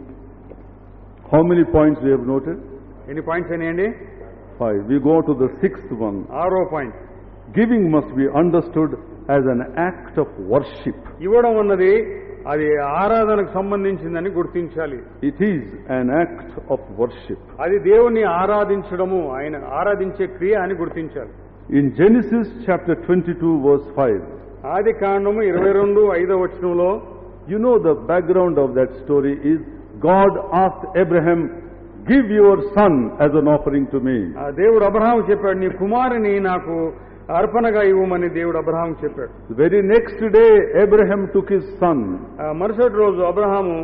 How many points we have noted? ఎన్ని పాయింట్స్ అయినాయండి? Five. We go to the sixth one. ఆరో point. Giving must be understood as an act of worship. ఇవ్వడం అన్నది అది ఆరాధనకు సంబంధించిందని గుర్తించాలి. It is an act of worship. అది దేవుని ఆరాధించడము, ఆయన ఆరాధించే క్రియ అని గుర్తించాలి. In Genesis chapter twenty-two verse five. ఆది కాండము ఇరవై రెండు ఐదవ వచనంలో, you know the background of that story is God asked Abraham, give your son as an offering to me. దేవుడు అబ్రహాము చెప్పాడు, నీ కుమారుని నాకు అర్పణగా ఇవ్వమని దేవుడు అబ్రహాము చెప్పాడు. The very next day Abraham took his son. మరుసటి రోజు అబ్రహాము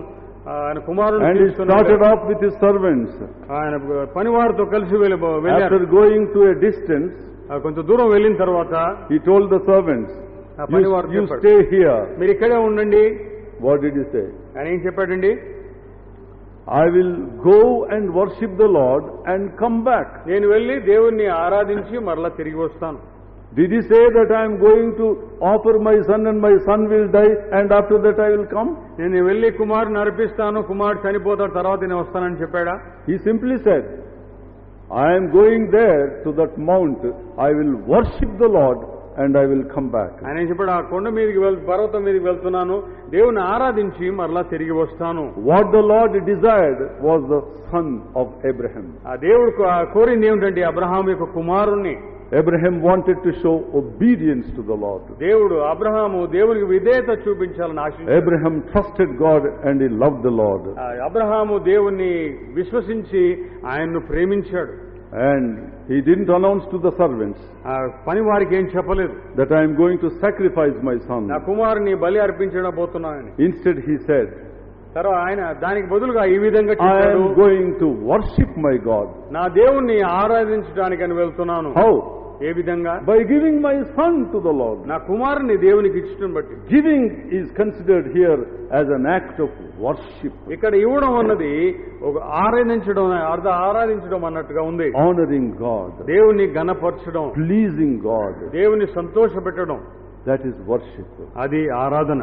ఆయన కుమారుడు And he started off with his servants. ఆయన పనివారితో కలిసి వెళ్ళి వెళ్ళారు. After going to a distance, కొంత దూరం వెళ్ళిన తర్వాత he told the servants, you, you stay here. మీరు ఇక్కడే ఉండండి. What did he say? ఆయన ఏం చెప్పాడండి? I will go and worship the Lord and come back. నేను వెళ్ళి దేవుణ్ణి ఆరాధించి మరలా తిరిగి వస్తాను. Did he say that I am going to offer my son and my son will die and after that I will come? నేను వెళ్ళి కుమారుని అర్పిస్తాను, కుమారుడు చనిపోతాడు, తర్వాత నేను వస్తానని చెప్పాడా? He simply said, I am going there to that mount, I will worship the Lord and I will come back. ఆయన ఏం చెప్పాడు? ఆ కొండ మీదకి వెళ్ పర్వతం మీదకి వెళ్తున్నాను, దేవుని ఆరాధించి మరలా తిరిగి వస్తాను. What the Lord desired was the son of Abraham. ఆ దేవుడు కోరింది ఏమిటంటే అబ్రహాం యొక్క కుమారుణ్ణి. Abraham wanted to show obedience to the Lord. దేవుడు అబ్రహాము దేవునికి విధేయత చూపించాలని ఆశించాడు. Abraham trusted God and he loved the Lord. Abraham దేవుణ్ణి విశ్వసించి ఆయన్ను ప్రేమించాడు. And he didn't announce to the servants పని వారికి ఏం చెప్పలేదు that I am going to sacrifice my son. నా కుమారుని బలి అర్పించబోతున్నానని. Instead he said, తర్వాత ఆయన దానికి బదులుగా ఈ విధంగా I చెప్పాడు, am going to worship my God. నా దేవుణ్ణి ఆరాధించడానికని వెళ్తున్నాను. How? ఏ విధంగా? By giving my son to the Lord. నా కుమారుని దేవునికి ఇచ్చడం బట్టి. Giving is considered here as an act of worship. ఇక్కడ ఇవ్వడం అన్నది ఒక ఆరాధించడం, అర్థ ఆరాధించడం అన్నట్టుగా ఉంది. Honoring God. దేవుని ఘనపరచడం, Pleasing God. దేవుని సంతోషపెట్టడం. That is worship. అది ఆరాధన.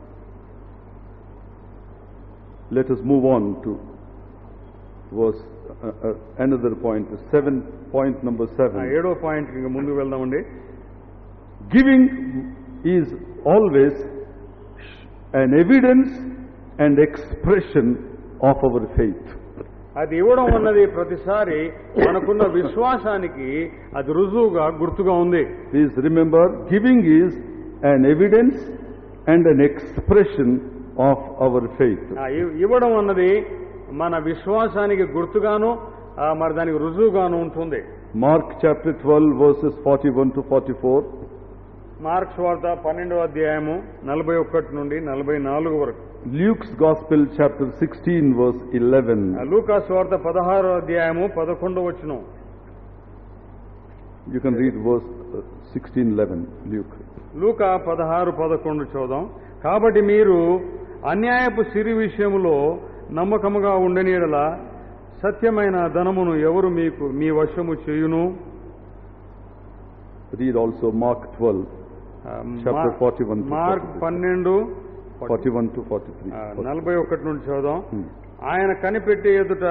Let us move on to verse uh, uh, another point, seven point number seven. ఏడో పాయింట్ ఇంకా ముందుకు వెళ్దామండి. Giving is always an evidence and expression of our faith. అది ఇవ్వడం అన్నది ప్రతిసారి మనకున్న విశ్వాసానికి అది రుజువుగా గుర్తుగా ఉంది. Please remember, giving is an evidence and an expression of our faith. ఇవ్వడం అన్నది మన విశ్వాసానికి గుర్తుగాను మరి దానికి రుజువుగాను ఉంటుంది. Mark chapter twelve verses forty-one to forty-four. Mark's వార్త పన్నెండవ అధ్యాయము నలభై ఒకటి నుండి నలభై నాలుగు వరకు. Luke's Gospel chapter sixteen verse eleven. లూకాసు వార్త పదహారవ అధ్యాయము పదకొండవ వచనం. You can read verse sixteen eleven, Luke. లూకా పదహారు పదకొండు చూద్దాం. కాబట్టి మీరు అన్యాయపు సిరి విషయములో నమ్మకముగా ఉండని యెడల సత్యమైన ధనమును ఎవరు మీకు మీ వశము చేయును? Read also Mark twelve, chapter forty-one to Mark పన్నెండు forty-one to forty-three. నలభై ఒకటి నుండి చదుదాం. ఆయన కనిపెట్టే ఎదుట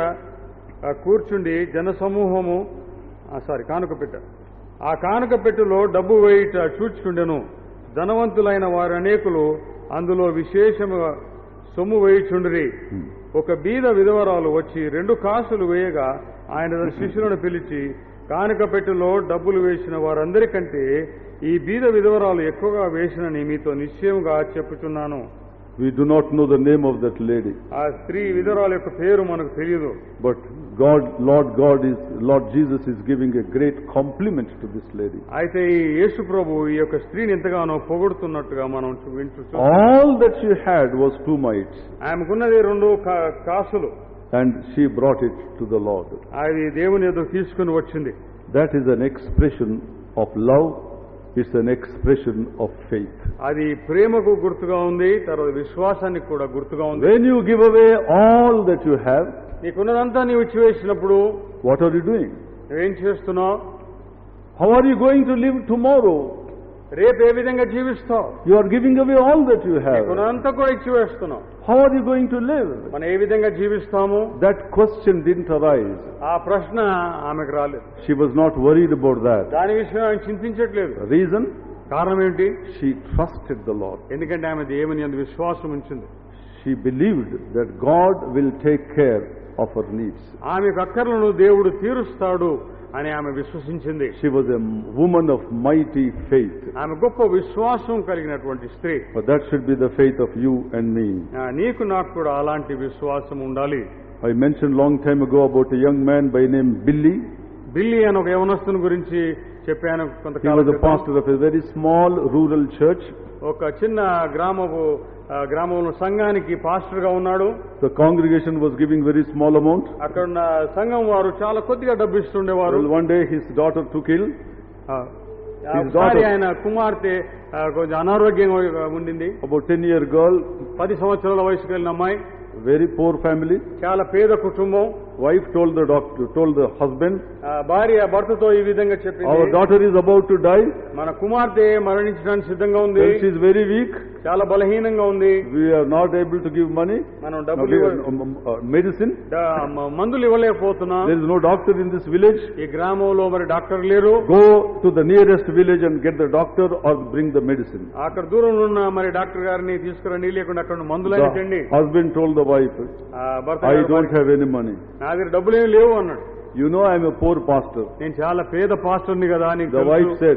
కూర్చుండి జనసమూహము సారీ కానుక పెట్ట ఆ కానుక పెట్టులో డబ్బు వేయుట చూచుచుండెను. ధనవంతులైన వారు అనేకులు అందులో విశేషముగా సొమ్ము వేయుచుండిరి. ఒక బీద విధవరాలు వచ్చి రెండు కాసులు వేయగా ఆయన తన శిష్యులను పిలిచి, కానుక పెట్టులో డబ్బులు వేసిన వారందరికంటే ఈ బీద విధవరాలు ఎక్కువగా వేసినని మీతో నిశ్చయముగా చెప్పుచున్నాను. We do not know the name of that lady. ఆ స్త్రీ విధవరాలు యొక్క పేరు మనకు తెలియదు. But God, Lord God is, Lord Jesus is giving a great compliment to this lady. అయితే ఈ యేసు ప్రభు ఈ యొక్క స్త్రీని ఎంతగానో పొగుడుతున్నట్టుగా మనం వింటున్నాం. All that she had was two mites. ఆమెకున్నది రెండు కాసులు. And she brought it to the Lord. అది దేవుని ఎదురు తీసుకుని వచ్చింది. That is an expression of love. It's an expression of faith. అది ప్రేమకు గుర్తుగా ఉంది, తర్వాత విశ్వాసానికి కూడా గుర్తుగా ఉంది. When you give away all that you have, నీకున్నదంతా నీవు ఇచ్చివేసినప్పుడు what are you doing? నువ్వేం చేస్తున్నావు? How are you going to live tomorrow? రేపు ఏ విధంగా జీవిస్తావు? You are giving away all that you have. నీకున్నంతా కూడా ఇచ్చివేస్తున్నావు. How are you going to live? మనం ఏ విధంగా జీవిస్తాము? That question didn't arise. ఆ ప్రశ్న ఆమెకు రాలేదు. She was not worried about that. దాని విషయం ఆమె చింతించట్లేదు. Reason? కారణం ఏంటి? She trusted the Lord. ఎందుకంటే ఆమె దేవుని యందు విశ్వాసం ఉంచింది. She believed that God will take care of her needs. ఆమె అక్కర్లను దేవుడు తీరుస్తాడు అని ఆమె విశ్వసించింది. She was a woman of mighty faith. ఆమె గొప్ప విశ్వాసం కలిగినటువంటి స్త్రీ. But that should be the faith of you and me. నీకు నాకు కూడా అలాంటి విశ్వాసం ఉండాలి. I mentioned long time ago about a young man by name Billy. Billy అని ఒక యవనస్తుని గురించి చెప్పాను కొంతకాలం. He was a pastor of a very small rural church. ఒక చిన్న గ్రామపు గ్రామంలో సంఘానికి పాస్టర్ గా ఉన్నాడు. The congregation was giving very small amount. అక్కడ ఉన్న సంఘం వారు చాలా కొద్దిగా డబ్బు ఇస్తుండేవారు. Well, one day his daughter took ill. ఒకసారి ఆయన కుమార్తె కొంచెం అనారోగ్యంగా ఉండింది. About ten year girl. పది సంవత్సరాల వయసు కలిగిన అమ్మాయి. Very poor family. చాలా పేద కుటుంబం. Wife told the doctor, told the husband, భార్య భర్తతో ఈ విధంగా చెప్పింది, our daughter is about to die. మన కుమార్తె మరణించడానికి సిద్ధంగా ఉంది. She is very weak. చాలా బలహీనంగా ఉంది. We are not able to give money. మనం డబ్బులు medicine. మందులు ఇవ్వలేకపోతున్నాం. There is no doctor in this village. ఈ గ్రామంలో మరి డాక్టర్ లేరు. Go to the nearest village and get the doctor or bring the medicine. అక్కడ దూరంలో ఉన్న మరి డాక్టర్ గారిని తీసుకురండి, లేకుండా అక్కడ మందులైనా తెండి. Husband told the wife, I don't have any money. నా దగ్గర డబ్బులేం లేవు అన్నాడు. You know I am a poor pastor. నేను చాలా పేద పాస్టర్ని కదా అని. The wife said,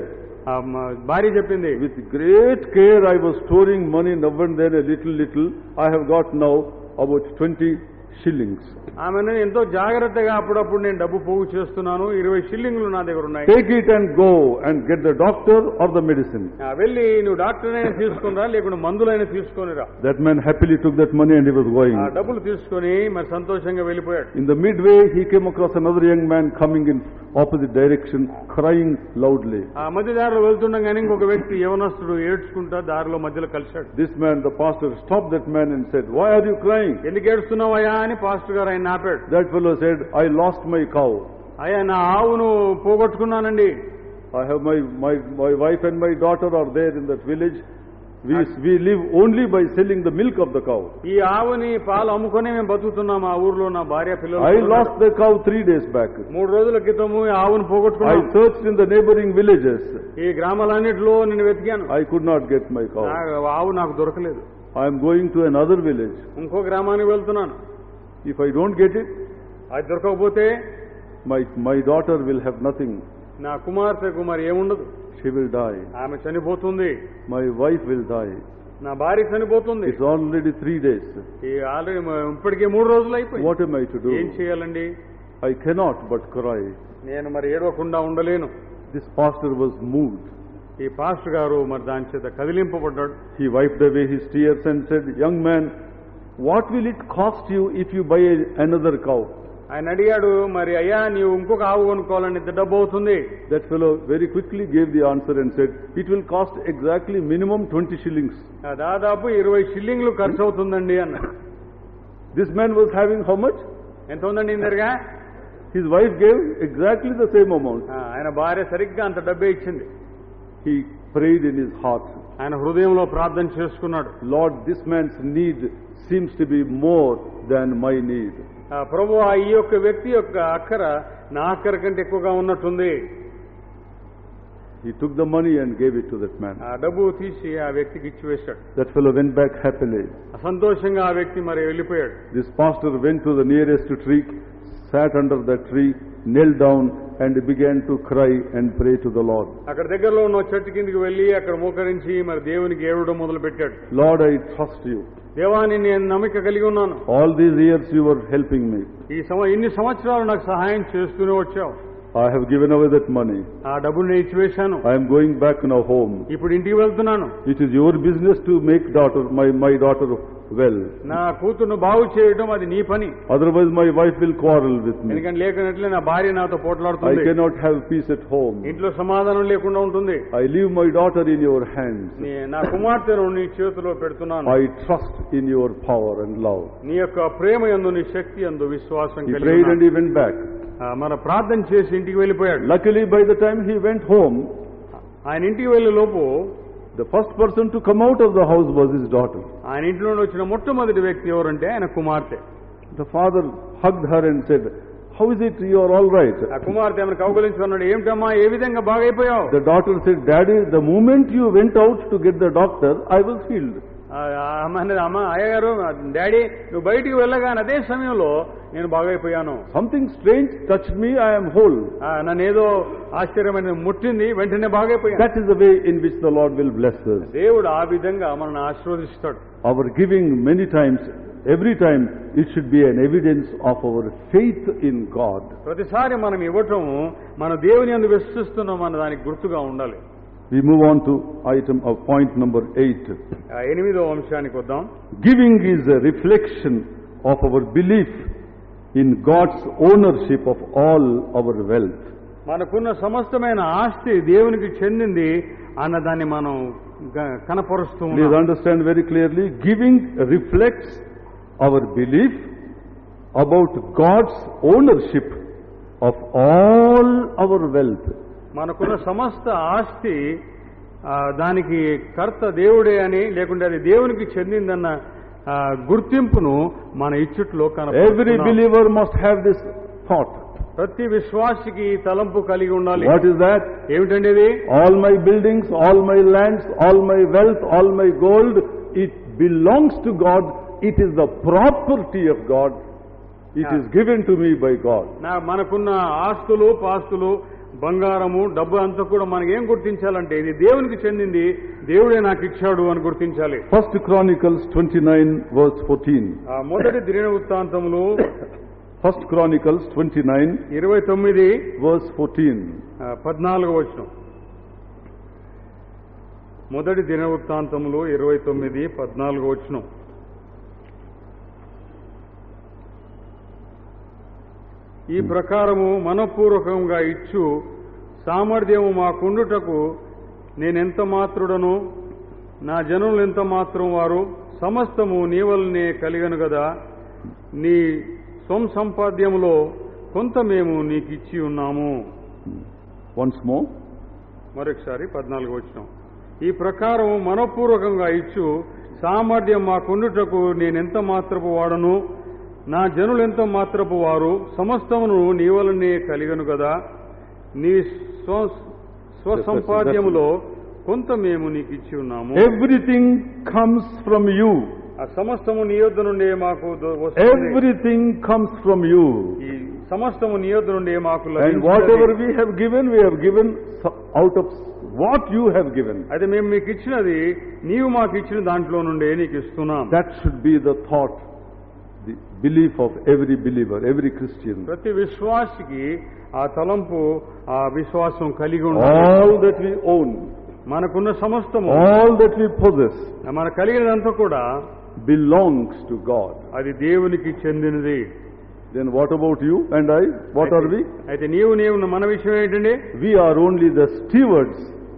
భార్య చెప్పింది, with great care I was storing money now and then a little little. I have got now about twenty shillings. ఆమె ఎంతో జాగ్రత్తగా అప్పుడప్పుడు నేను డబ్బు పోగు చేస్తున్నాను, ఇరవై షిల్లింగ్లు నా దగ్గర ఉన్నాయి. Take it and go and get the doctor or the medicine. వెళ్ళి నువ్వు డాక్టర్ అయినా తీసుకునిరా, లేకుండా మందులైనా తీసుకొనిరా. That man happily took that money and he was going. ఆ డబ్బులు తీసుకొని మరి సంతోషంగా వెళ్ళిపోయాడు. In the midway he came across another young man coming in opposite direction, crying loudly. ఆ మధ్య దారిలో వెళ్తుండగానే ఇంకొక వ్యక్తి యవనస్తుడు ఏడ్చుకుంటా దారిలో మధ్యలో కలిశాడు. This man, the pastor, stopped that man and said, why are you crying? ఎందుకు ఏడుస్తున్నావయ్యా అని పాస్టర్ గారు ఆయన ఆపాడు. That fellow said, I lost my cow. అయ్యా నా ఆవును పోగొట్టుకున్నానండి. I have my, my, my wife and my daughter are there in that village. We, we live only by selling the milk of the cow. ఈ ఆవుని పాలు అమ్ముకునే మేము బతుకుతున్నాం ఆ ఊర్లో. నా భార్య పిల్లలు. I lost the cow three days back. మూడు రోజుల క్రితము ఆవును పోగొట్టుకున్నాను. I searched in the neighboring villages. ఈ గ్రామాలన్నిటిలో నేను వెతికాను. I could not get my cow. ఆవు నాకు దొరకలేదు. I am going to another village. ఇంకో గ్రామానికి వెళ్తున్నాను. If I don't get it, అది దొరకకపోతే my my daughter will have nothing. నా కుమార్తెకు మరి ఏముండదు. She will die. ఆమె చనిపోతుంది. My wife will die. నా భార్య చనిపోతుంది. It's already three days. ఈ ఆల్రెడీ ఇప్పటికే మూడు రోజులు అయిపోయింది. What am I to do? ఏం చేయాలండి? I cannot but cry. నేను మరి ఏడవకుండా ఉండలేను. This pastor was moved. ఈ పాస్టర్ గారు మరి దాని చేత కదిలింపబడ్డాడు. He wiped away his tears and said, young man, what will it cost you if you buy another cow? ఆయన అడిగాడు, మరి అయ్యా నీవు ఇంకొక ఆవు కొనుక్కోవాలని ఎంత డబ్బు అవుతుంది? That fellow very quickly gave the answer and said, it will cost exactly minimum twenty shillings. దాదాపు ఇరవై షిల్లింగ్లు ఖర్చు అవుతుందండి అన్నాడు. This man was having how much? ఎంత ఉందండి ఇందరుగా? His wife gave exactly the same amount. ఆయన భార్య సరిగ్గా అంత డబ్బే ఇచ్చింది. He prayed in his heart. ఆయన హృదయంలో ప్రార్థన చేసుకున్నాడు. Lord, this man's need seems to be more than my need. ప్రభు ఈ యొక్క వ్యక్తి యొక్క అక్కర నా అక్కర కంటే ఎక్కువగా ఉన్నట్టుంది. He took the money and gave it to that man. ఆ డబ్బు తీసి ఆ వ్యక్తికి ఇచ్చి వేశాడు. That fellow went back happily. సంతోషంగా ఆ వ్యక్తి మరి వెళ్ళిపోయాడు. This pastor went to the nearest tree, sat under that tree, knelt down and began to cry and pray to the Lord. అక్కడ దగ్గరలో ఉన్న చెట్టు కిందకి వెళ్ళి అక్కడ మోకరించి మరి దేవునికి ఏడవడం మొదలు పెట్టాడు. Lord, I trust you. దేవాని నేను నమ్మిక కలిగి ఉన్నాను. All these years you were helping me. ఈ ఇన్ని సంవత్సరాలు నాకు సహాయం చేస్తూనే వచ్చావు. I have given away that money. ఆ డబ్బును నేను ఇచ్చివేశాను. I am going back now home. ఇప్పుడు ఇంటికి వెళ్తున్నాను. It is your business to make daughter my my daughter well. నా కూతురును బాగు చేయడం అది నీ పని. Otherwise my wife will quarrel with me. ఎందుకంటే లేకనట్లే నా భార్య నాతో పోట్లాడుతుంది. I cannot have peace at home. ఇంట్లో సమాధానం లేకుండా ఉంటుంది. I leave my daughter in your hands. నా కుమార్తెను నీ చేతిలో పెడుతున్నాను. I trust in your power and love. నీ యొక్క ప్రేమ యందు నీ శక్తి యందు విశ్వాసం కలిగి ఉన్నాను. He prayed and he went back. మన ప్రార్థన చేసి ఇంటికి వెళ్ళిపోయాడు. Luckily by the time he went home, ఆయన ఇంటికి వెళ్ళే లోపు the first person to come out of the house was his daughter. ఆయన ఇంట్లో వచ్చిన మొట్టమొదటి వ్యక్తి ఎవరంటే ఆయన కుమార్తె. The father hugged her and said, how is it you are all right? ఆ కుమార్తె ఆమెను కౌగిలించుకున్నాడు. ఏమిటమ్మా ఏ విధంగా బాగైపోయావు? The daughter said, Daddy, the moment you went out to get the doctor, I was healed. అమ్మ అయ్యగారు, డాడీ నువ్వు బయటికి వెళ్ళగానే అదే సమయంలో నేను బాగైపోయాను. Something strange touched me, I am whole. నన్ను ఏదో ఆశ్చర్యమైన ముట్టింది, వెంటనే బాగైపోయాను. That is the way in which the Lord will bless us. దేవుడు ఆ విధంగా మనల్ని ఆశీర్వదిస్తాడు. Our giving many times, every time, it should be an evidence of our faith in God. ప్రతిసారి మనం ఇవ్వటం మన దేవుని యందు విశ్వసిస్తున్నాం అన్న దానికి గుర్తుగా ఉండాలి. We move on to item of point number eight. ఆ ఎనిమిదో అంశానికి వద్దాం. Giving is a reflection of our belief in God's ownership of all our wealth. మనకున్న సమస్తమైన ఆస్తి దేవునికి చెందింది అన్నదాన్ని మనం గ- కనపరుస్తూ Please ఉన్నాం. understand very clearly, giving reflects our belief about God's ownership of all our wealth. మనకున్న సమస్త ఆస్తి ఆ, దానికి కర్త దేవుడే అని లేకుంటే అది దేవునికి చెందిందన్న ఆ, గుర్తింపును మన ఇచ్చుట్లో Every కనపరుస్తున్నాం. believer must have this thought. ప్రతి విశ్వాసికి ఈ తలంపు కలిగి ఉండాలి. What is that? ఏమిటండి ఇది? All my buildings, all my lands, all my wealth, all my gold, it belongs to God. It is the property of God. It Yeah. is given to me by God. నా మనకున్న ఆస్తులు పాస్తులు బంగారము డబ్బు అంతా కూడా మనకి ఏం గుర్తించాలంటే ఇది దేవునికి చెందింది, దేవుడే నాకు ఇచ్చాడు అని గుర్తించాలి. First Chronicles twenty-nine verse fourteen. ఆ మొదటి దిన వృత్తాంతములు First Chronicles twenty-nine ఇరవై తొమ్మిది verse fourteen. ఆ, పద్నాలుగు వచనం. మొదటి దిన వృత్తాంతములు ఇరవై తొమ్మిది పద్నాలుగు వచనం. ఈ ప్రకారము మనపూర్వకంగా ఇచ్చు సామర్థ్యము మాకుండుటకు నేనెంత మాత్రుడను నా జనులు ఎంత మాత్రం వారు సమస్తము నీ వలనే కలిగను గదా, నీ స్వం సంపాద్యములో కొంత మేము నీకు ఇచ్చి ఉన్నాము. Once more. మరొకసారి పద్నాలుగు వచనం. ఈ ప్రకారం మనపూర్వకంగా ఇచ్చు సామర్థ్యం మాకుండుటకు నేనెంత మాత్రపు వాడను నా జనులెంత మాత్రపు వారు సమస్తమును నీ వలనే కలిగను కదా, నీ స్వ స్వసంపాద్యములో కొంత మేము నీకు ఇచ్చి ఉన్నాము. Everything comes from you. ఆ సమస్తము నీ యొద్ద నుండే మాకు ద- వస్తుంది. Everything comes from you. ఈ సమస్తము నీ యొద్ద నుండే మాకు And లభించినది. whatever we have given, we have given so- out of what you have given. అయితే మేము మీకు ఇచ్చినది నీవు మాకు ఇచ్చిన దాంట్లో నుండే నీకు ఇస్తున్నాం. That should be the thought, the belief of every believer, every Christian. ప్రతి విశ్వాసికి ఆ తలంపు ఆ విశ్వాసం కలిగి ఉండాలి. All that we own, మనకున్న సమస్తము all that we possess మన కలిగినదంతా కూడా belongs to God. అది దేవునికి చెందినది. Then what about you and I? What are we? అయితే నీవు నీవు మన విషయం ఏంటండి? We are only the stewards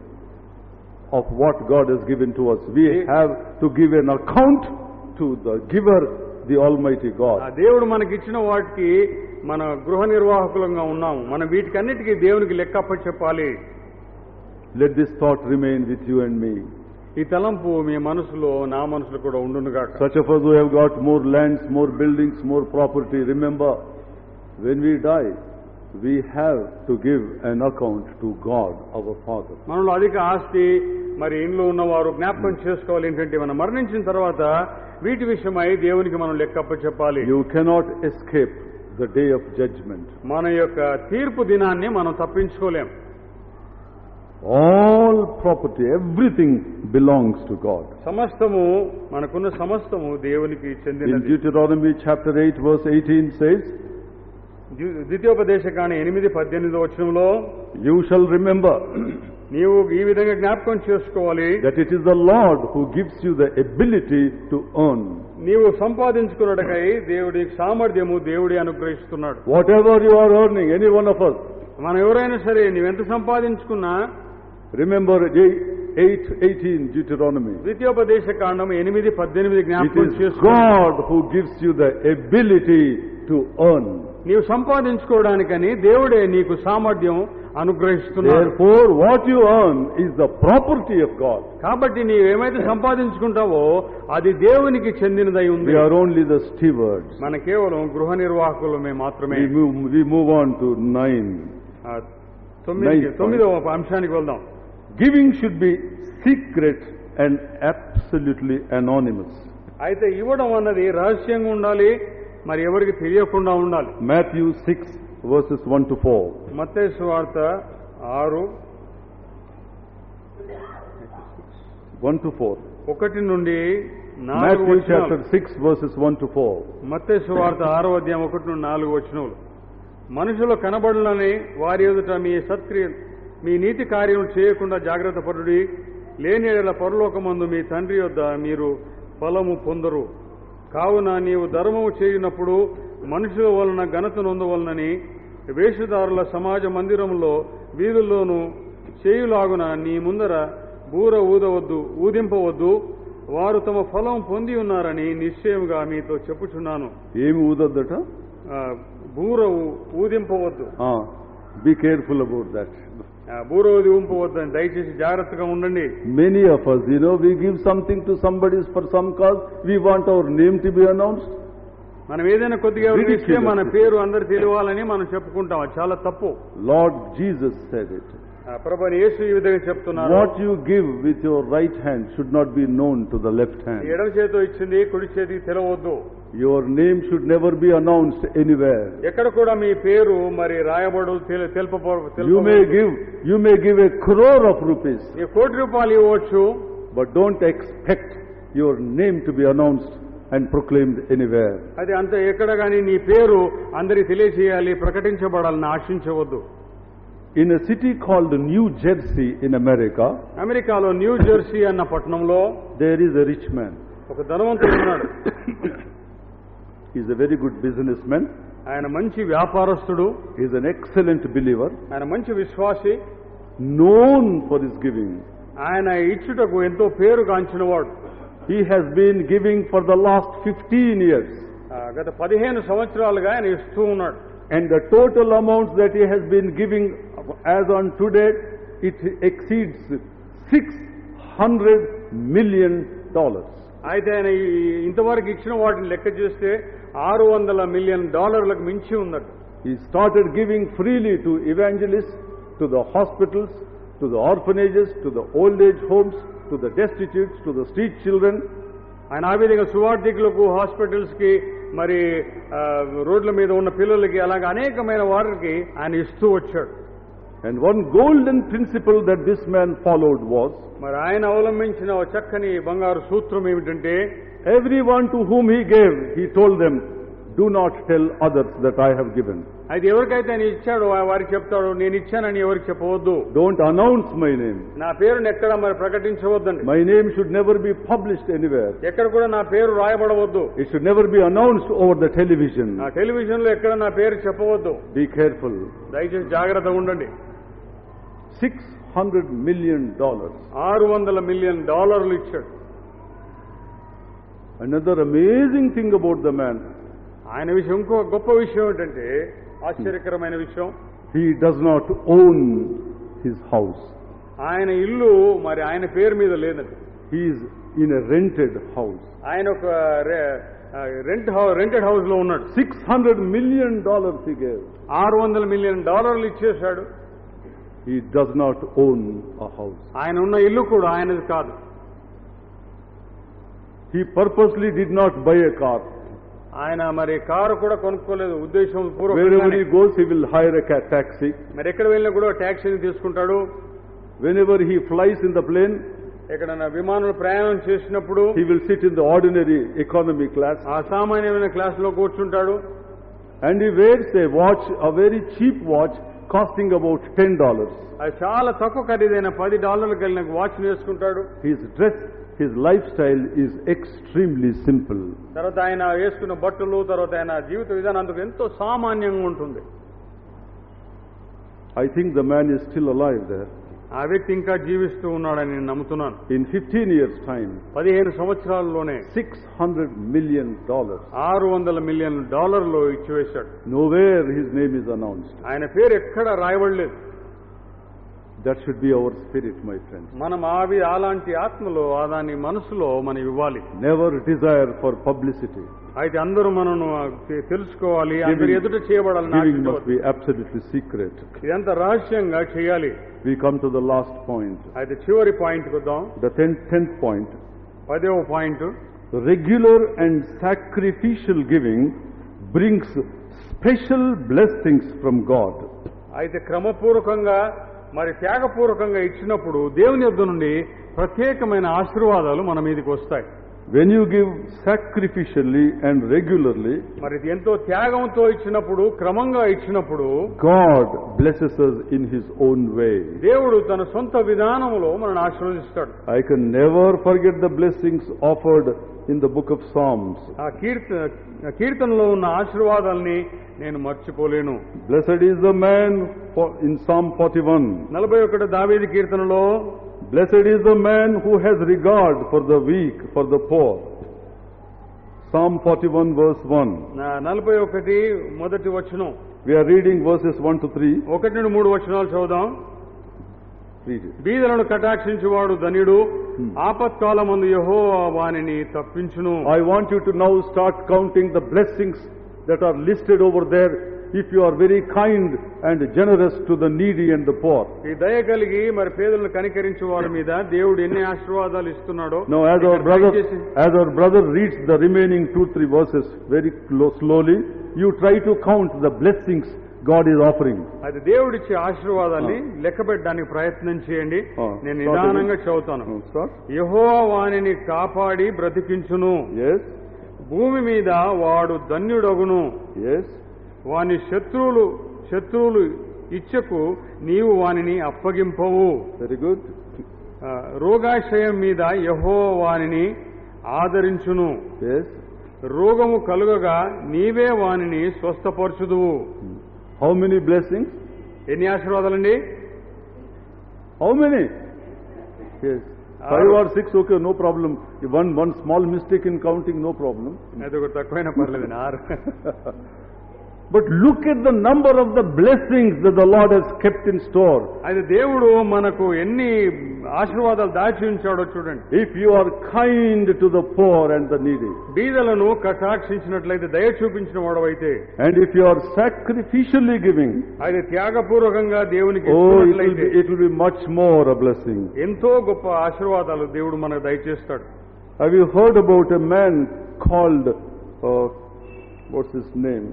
of what God has given to us. We have to give an account to the giver, the Almighty ఆ God. దేవుడు మనకిచ్చిన వాటికి మన గృహ నిర్వాహకులంగా ఉన్నాము. మనం వీటికన్నిటికీ దేవునికి లెక్క అప్పచెప్పాలి. Let this thought remain with you and me. ఈ తలంపు మీ మనసులో నా మనసులో కూడా ఉండునుగాక. Such of us who have got more lands, more buildings, more property, remember, when we die, we have to give an account to God, our Father. మనలో అధిక ఆస్తి మరి ఇంట్లో ఉన్నవారు జ్ఞాపకం చేసుకోవాలి ఏంటంటే మనం మరణించిన తర్వాత వీటి విషయమై దేవునికి మనం లెక్క అప్పచెప్పాలి. You cannot escape the day of judgment. మన యొక్క తీర్పు దినాన్ని మనం తప్పించుకోలేం. All property, everything belongs to God. సమస్తము మనకున్న సమస్తము దేవునికి In చెందినది. Deuteronomy chapter eight verse eighteen says, ద్వి- ద్వితీయోపదేశకాండ ఎనిమిది పద్దెనిమిది వచనంలో you shall remember నీవు ఈ విధంగా జ్ఞాపకం చేసుకోవాలి, that it is the Lord who gives you the ability to earn. నీవు సంపాదించుకున్నటకై దేవుడి సామర్థ్యము దేవుడి అనుగ్రహిస్తున్నాడు. Whatever you are earning, any one of us, మనం ఎవరైనా సరే నీవెంత సంపాదించుకున్నా remember eight eighteen Deuteronomy. ద్వితీయోపదేశ కాండం ఎనిమిది పద్దెనిమిది It జ్ఞాపకం is చేసుకో. God who gives you the ability to earn. నీవు సంపాదించుకోవడానికని దేవుడే నీకు సామర్థ్యం అనుగ్రహిస్తున్నాడు. Therefore, what you earn is the property of God. కాబట్టి నీవేమైతే సంపాదించుకుంటావో అది దేవునికి చెందినదై ఉంది. We are only the stewards. మన కేవలం గృహ నిర్వాహకులమే మాత్రమే. We move, we move on to nine. ఆ, తొమ్మిది Ninth తొమ్మిదవ అంశానికి వెళ్దాం. Giving should be secret and absolutely anonymous. అయితే ఇవ్వడం అన్నది రహస్యంగా ఉండాలి, మరి ఎవరికి తెలియకుండా ఉండాలి. Matthew six verses one to four. మత్తయి సువార్త ఆరు one to four. ఒకటి నుండి నాలుగు Matthew వచనాలు. chapter six verses one to four. మత్తయి సువార్త ఆరో అధ్యాయం ఒకటి నుండి నాలుగు వచనములు. మనుషులు కనబడులని వారి ఎదుట మీ సత్క్రియ మీ నీతి కార్యములు చేయకుండా జాగ్రత్త పడుడి. లేని ఎడల పరలోకమందు మీ తండ్రి యొద్ద మీరు ఫలము పొందరు. కావున నీవు ధర్మము చేయునప్పుడు మనుషుల వలన ఘనత నొందవలనని వేషధారుల సమాజ మందిరంలో వీధుల్లోనూ చేయులాగున నీ ముందర బూర ఊదవద్దు ఊదింపవద్దు. వారు తమ ఫలం పొంది ఉన్నారని నిశ్చయముగా మీతో చెప్పుచున్నాను. ఏమి ఊదొద్దట? బూర ఊదింపవద్దు. Be careful about that. బూర ఊదింపవద్దు అని దయచేసి జాగ్రత్తగా ఉండండి. Many of us, you know, we give something to somebody for some cause, we want our name to be announced. మనం ఏదైనా కొద్దిగా ఇస్తే మన పేరు అందరు తెలియాలని మనం చెప్పుకుంటాం. అది చాలా తప్పు. Lord Jesus said it. ప్రభువైన యేసు ఈ విధంగా చెప్తున్నారు. What you give with your right hand should not be known to the left hand. ఎడమ చేతితో ఇచ్చింది కుడి చేతికి తెలవద్దు. Your name should never be announced anywhere. ఎక్కడ కూడా మీ పేరు మరి రాయబడు తెలుప. You may give, you may give a crore of rupees. ఈ కోటి రూపాయలు ఇవ్వచ్చు. But don't expect your name to be announced and proclaimed anywhere. అది అంత ఎక్కడ గాని నీ పేరు అందరికి తెలియజేయాలి, ప్రకటించబడాలని ఆశించవద్దు. In a city called New Jersey in America, అమెరికాలో న్యూ జెర్సీ అన్న పట్టణంలో there is a rich man. ఒక ధనవంతుడు ఉన్నాడు. He is a very good businessman. ఆయన మంచి వ్యాపారస్తుడు. He is an excellent believer. ఆయన మంచి విశ్వాసి. Known for his giving. ఆయన ఇచ్చుటకు ఎంతో పేరు గాంచినవాడు. He has been giving for the last fifteen years. గత పదిహేను సంవత్సరాలుగా ఆయన ఇస్తూ ఉన్నాడు. And the total amount that he has been giving as on today, it exceeds six hundred million dollars. అయితే ఆయన ఇంతవరకు ఇచ్చిన వాటిని లెక్క చేస్తే ఆరు వందల మిలియన్ డాలర్లకు మించి ఉన్నట్టు. He started giving freely to evangelists, to the hospitals, to the orphanages, to the old age homes, to the destitute, to the street children. ఆయన ఆ విధంగా సువార్థికులకు, హాస్పిటల్స్ కి, మరి రోడ్ల మీద ఉన్న పిల్లలకి, అలాగే అనేకమైన వారికి ఆయన ఇస్తూ వచ్చాడు. And one golden principle that this man followed was, మరి ఆయన అవలంబించిన ఒక చక్కని బంగారు సూత్రం ఏమిటంటే, everyone to whom he gave, he told them, do not tell others that I have given. అయితే ఎవరికైతే ఆయన ఇచ్చాడో వారికి చెప్తాడు, నేను ఇచ్చానని ఎవరికి చెప్పవద్దు. Don't announce my name. నా పేరును ఎక్కడ మరి ప్రకటించవద్దండి. My name should never be published anywhere. ఎక్కడ కూడా నా పేరు రాయబడవద్దు. It should never be announced over the television. ఆ టెలివిజన్ లో ఎక్కడ నా పేరు చెప్పవద్దు. Be careful. దయచేసి జాగ్రత్తగా ఉండండి. six hundred million dollars. ఆరు వందల మిలియన్ డాలర్లు ఇచ్చాడు. Another amazing thing about the man, ఆయన విషయం ఇంకో గొప్ప విషయం ఏంటంటే, ఆశ్చర్యకరమైన విషయం, he does not own his house. ఆయన ఇల్లు మరి ఆయన పేరు మీద లేనది. He is in a rented house. ఆయన ఒక రెంట్ రెంటెడ్ హౌస్ లో ఉన్నాడు. six hundred million dollars he gave. ఆరు వందల మిలియన్ డాలర్లు ఇచ్చేశాడు. He does not own a house. ఆయన ఉన్న ఇల్లు కూడా ఆయనది కాదు. He purposely did not buy a car. ఆయన మరి కారు కూడా కొనుక్కోలేదు. ఉద్దేశం Wherever he goes, he will hire a taxi. మరి ఎక్కడ వెళ్ళినా కూడా టాక్సీని తీసుకుంటాడు. Whenever he flies in the plane, ఎక్కడైనా విమానంలో ప్రయాణం చేసినప్పుడు he will sit in the ordinary economy class. ఆ సామాన్యమైన క్లాస్ లో కూర్చుంటాడు. And he wears a watch, a very cheap watch, costing about ten dollars. అది చాలా తక్కువ ఖరీదైన పది డాలర్లు కలిగిన వాచ్ వేసుకుంటాడు. His dress, his lifestyle is extremely simple. తర్వాత ఆయన వేసుకున్న బట్టలు, తర్వాత ఆయన జీవిత విధానం అందుకు ఎంతో సామాన్యంగా ఉంటుంది. I think the man is still alive there. ఆ వ్యక్తి ఇంకా జీవిస్తూ ఉన్నాడని నేను నమ్ముతున్నాను. In fifteen years time, పదిహేను సంవత్సరాల్లోనే six hundred million dollars. ఆరు వందల మిలియన్ డాలర్లు ఇచ్చివేశాడు. Nowhere his name is announced. ఆయన పేరు ఎక్కడ రాయబడలేదు. That should be our spirit, my friends. మనం ఆవి అలాంటి ఆత్మలో దాని మనసులో మనం ఇవ్వాలి. Never desire for publicity. అయితే అందరూ మనం తెలుసుకోవాలి, అందరి ఎదుట చేయబడాలని. Giving must be absolutely secret. ఇదంతా రహస్యంగా చేయాలి. We come to the last point. అయితే చివరి పాయింట్ కు వద్దాం. The tenth, tenth point. పదవ point. Regular and sacrificial giving brings special blessings from God. అయితే క్రమపూర్వకంగా మరి త్యాగపూర్వకంగా ఇచ్చినప్పుడు దేవుని యొద్ద నుండి ప్రత్యేకమైన ఆశీర్వాదాలు మన మీదకి వస్తాయి. When you give sacrificially and regularly, మరి ఇది ఎంతో త్యాగంతో ఇచ్చినప్పుడు, క్రమంగా ఇచ్చినప్పుడు, God blesses us in His own way. దేవుడు తన సొంత విధానంలో మనల్ని ఆశీర్వదిస్తాడు. I can never forget the blessings offered in the book of Psalms. ఆ కీర్తన కీర్తనలో ఉన్న ఆశీర్వాదాల్ని నేను మర్చిపోలేను. Blessed is the man for, in Psalm forty-one. నలభై ఒకటి దావీదు కీర్తనలో, Blessed is the man who has regard for the weak, for the poor. Psalm forty-one verse one. నలభై ఒకటి మొదటి వచనం. We are reading verses one to three. ఒకటి నుండి మూడు వచనాలు చదువుదాం. Read it. బీదలను కటాక్షించువాడు ధన్యుడు, ఆపత్కాలమందు యెహోవా వానిని తప్పించును. I want you to now start counting the blessings that are listed over there if you are very kind and generous to the needy and the poor. ఈ దయ కలిగి మరి పేదలను కనికరించే వారి మీద దేవుడు ఎన్ని ఆశీర్వాదాలు ఇస్తున్నాడో. Now as our brother as our brother reads the remaining two three verses very slowly, you try to count the blessings God is offering. అది దేవుడిచ్చే ఆశీర్వాదాన్ని లెక్క పెట్టడానికి ప్రయత్నం చేయండి. నేను నిదానంగా చదువుతాను. యెహోవా వానిని కాపాడి బ్రతికించును. Yes. భూమి మీద వాడు ధన్యుడగును. Yes. వాని శత్రువులు శత్రువులు ఇచ్చకు నీవు వానిని అప్పగింపవు. Very good. రోగాశయం మీద యెహోవా వానిని ఆదరించును. Yes. రోగము కలుగగా నీవే వానిని స్వస్థపరచుదువు. How many blessings? ఎన్ని ఆశీర్వాదాలండి? How many? Yes. Five or six, okay, no problem. One one small mistake in counting, no problem. అది ఒక తక్కువైనా పర్లేదు. ఆరు. But look at the number of the blessings that the Lord has kept in store. అది దేవుడు మనకు ఎన్ని ఆశీర్వాదాలు దాచి ఉంచాడో చూడండి. If you are kind to the poor and the needy, బీదలను కటాక్షించినట్లయితే, దయ చూపించిన వాడవైతే, and if you are sacrificially giving, అది త్యాగపూర్వకంగా దేవునికి oh, it will, ఇచ్చినట్లయితే, be, it will be much more a blessing. ఎంతో గొప్ప ఆశీర్వాదాలు దేవుడు మనకు దయచేస్తాడు. Have you heard about a man called uh, what's his name?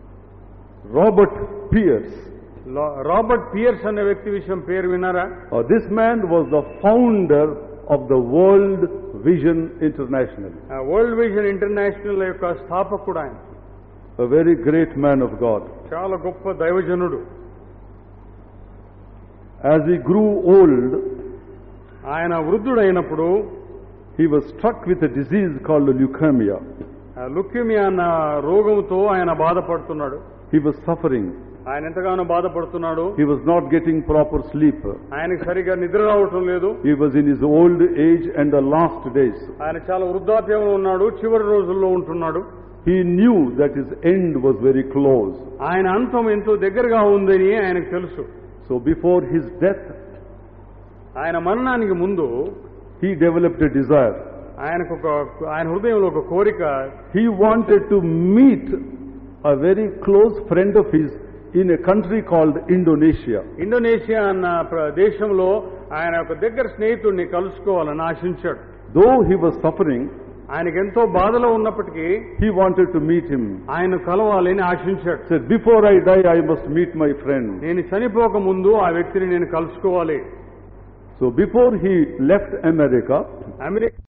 Robert Pierce. Robert Pierce అనే వ్యక్తి విషయం పేరు విన్నారా? Uh, this man was the founder of the World Vision International. World Vision International యొక్క స్థాపకుడు ఆయన. A very great man of God. చాలా గొప్ప దైవజనుడు. As he grew old, ఆయన వృద్ధుడైనప్పుడు he was struck with a disease called leukemia. లుక్యూమియా అన్న రోగంతో ఆయన బాధపడుతున్నాడు. He was suffering. ఆయన ఎంతగానో బాధపడుతున్నాడు. He was not getting proper sleep. ఆయనకు సరిగా నిద్ర రావటం లేదు. He was in his old age and the last days. ఆయన చాలా వృద్ధాప్యంలో ఉన్నాడు, చివరి రోజుల్లో ఉంటున్నాడు. He knew that his end was very close. ఆయన అంతం ఎంతో దగ్గరగా ఉందని ఆయనకు తెలుసు. So before his death, ఆయన మరణానికి ముందు he developed a desire. ఆయనకు ఒక ఆయన హృదయంలో ఒక కోరిక. He wanted to meet a very close friend of his in a country called Indonesia. Indonesia అన్న దేశంలో ఆయన ఒక దగ్గర స్నేహితుడిని కలుసుకోవాలని ఆశించాడు. Though he was suffering, ఆయనకు ఎంతో బాధలో ఉన్నప్పటికీ he wanted to meet him. ఆయన కలవాలని ఆశించాడు. Said, before I die, I must meet my friend. నేను చనిపోక ముందు ఆ వ్యక్తిని నేను కలుసుకోవాలి. So before he left America, America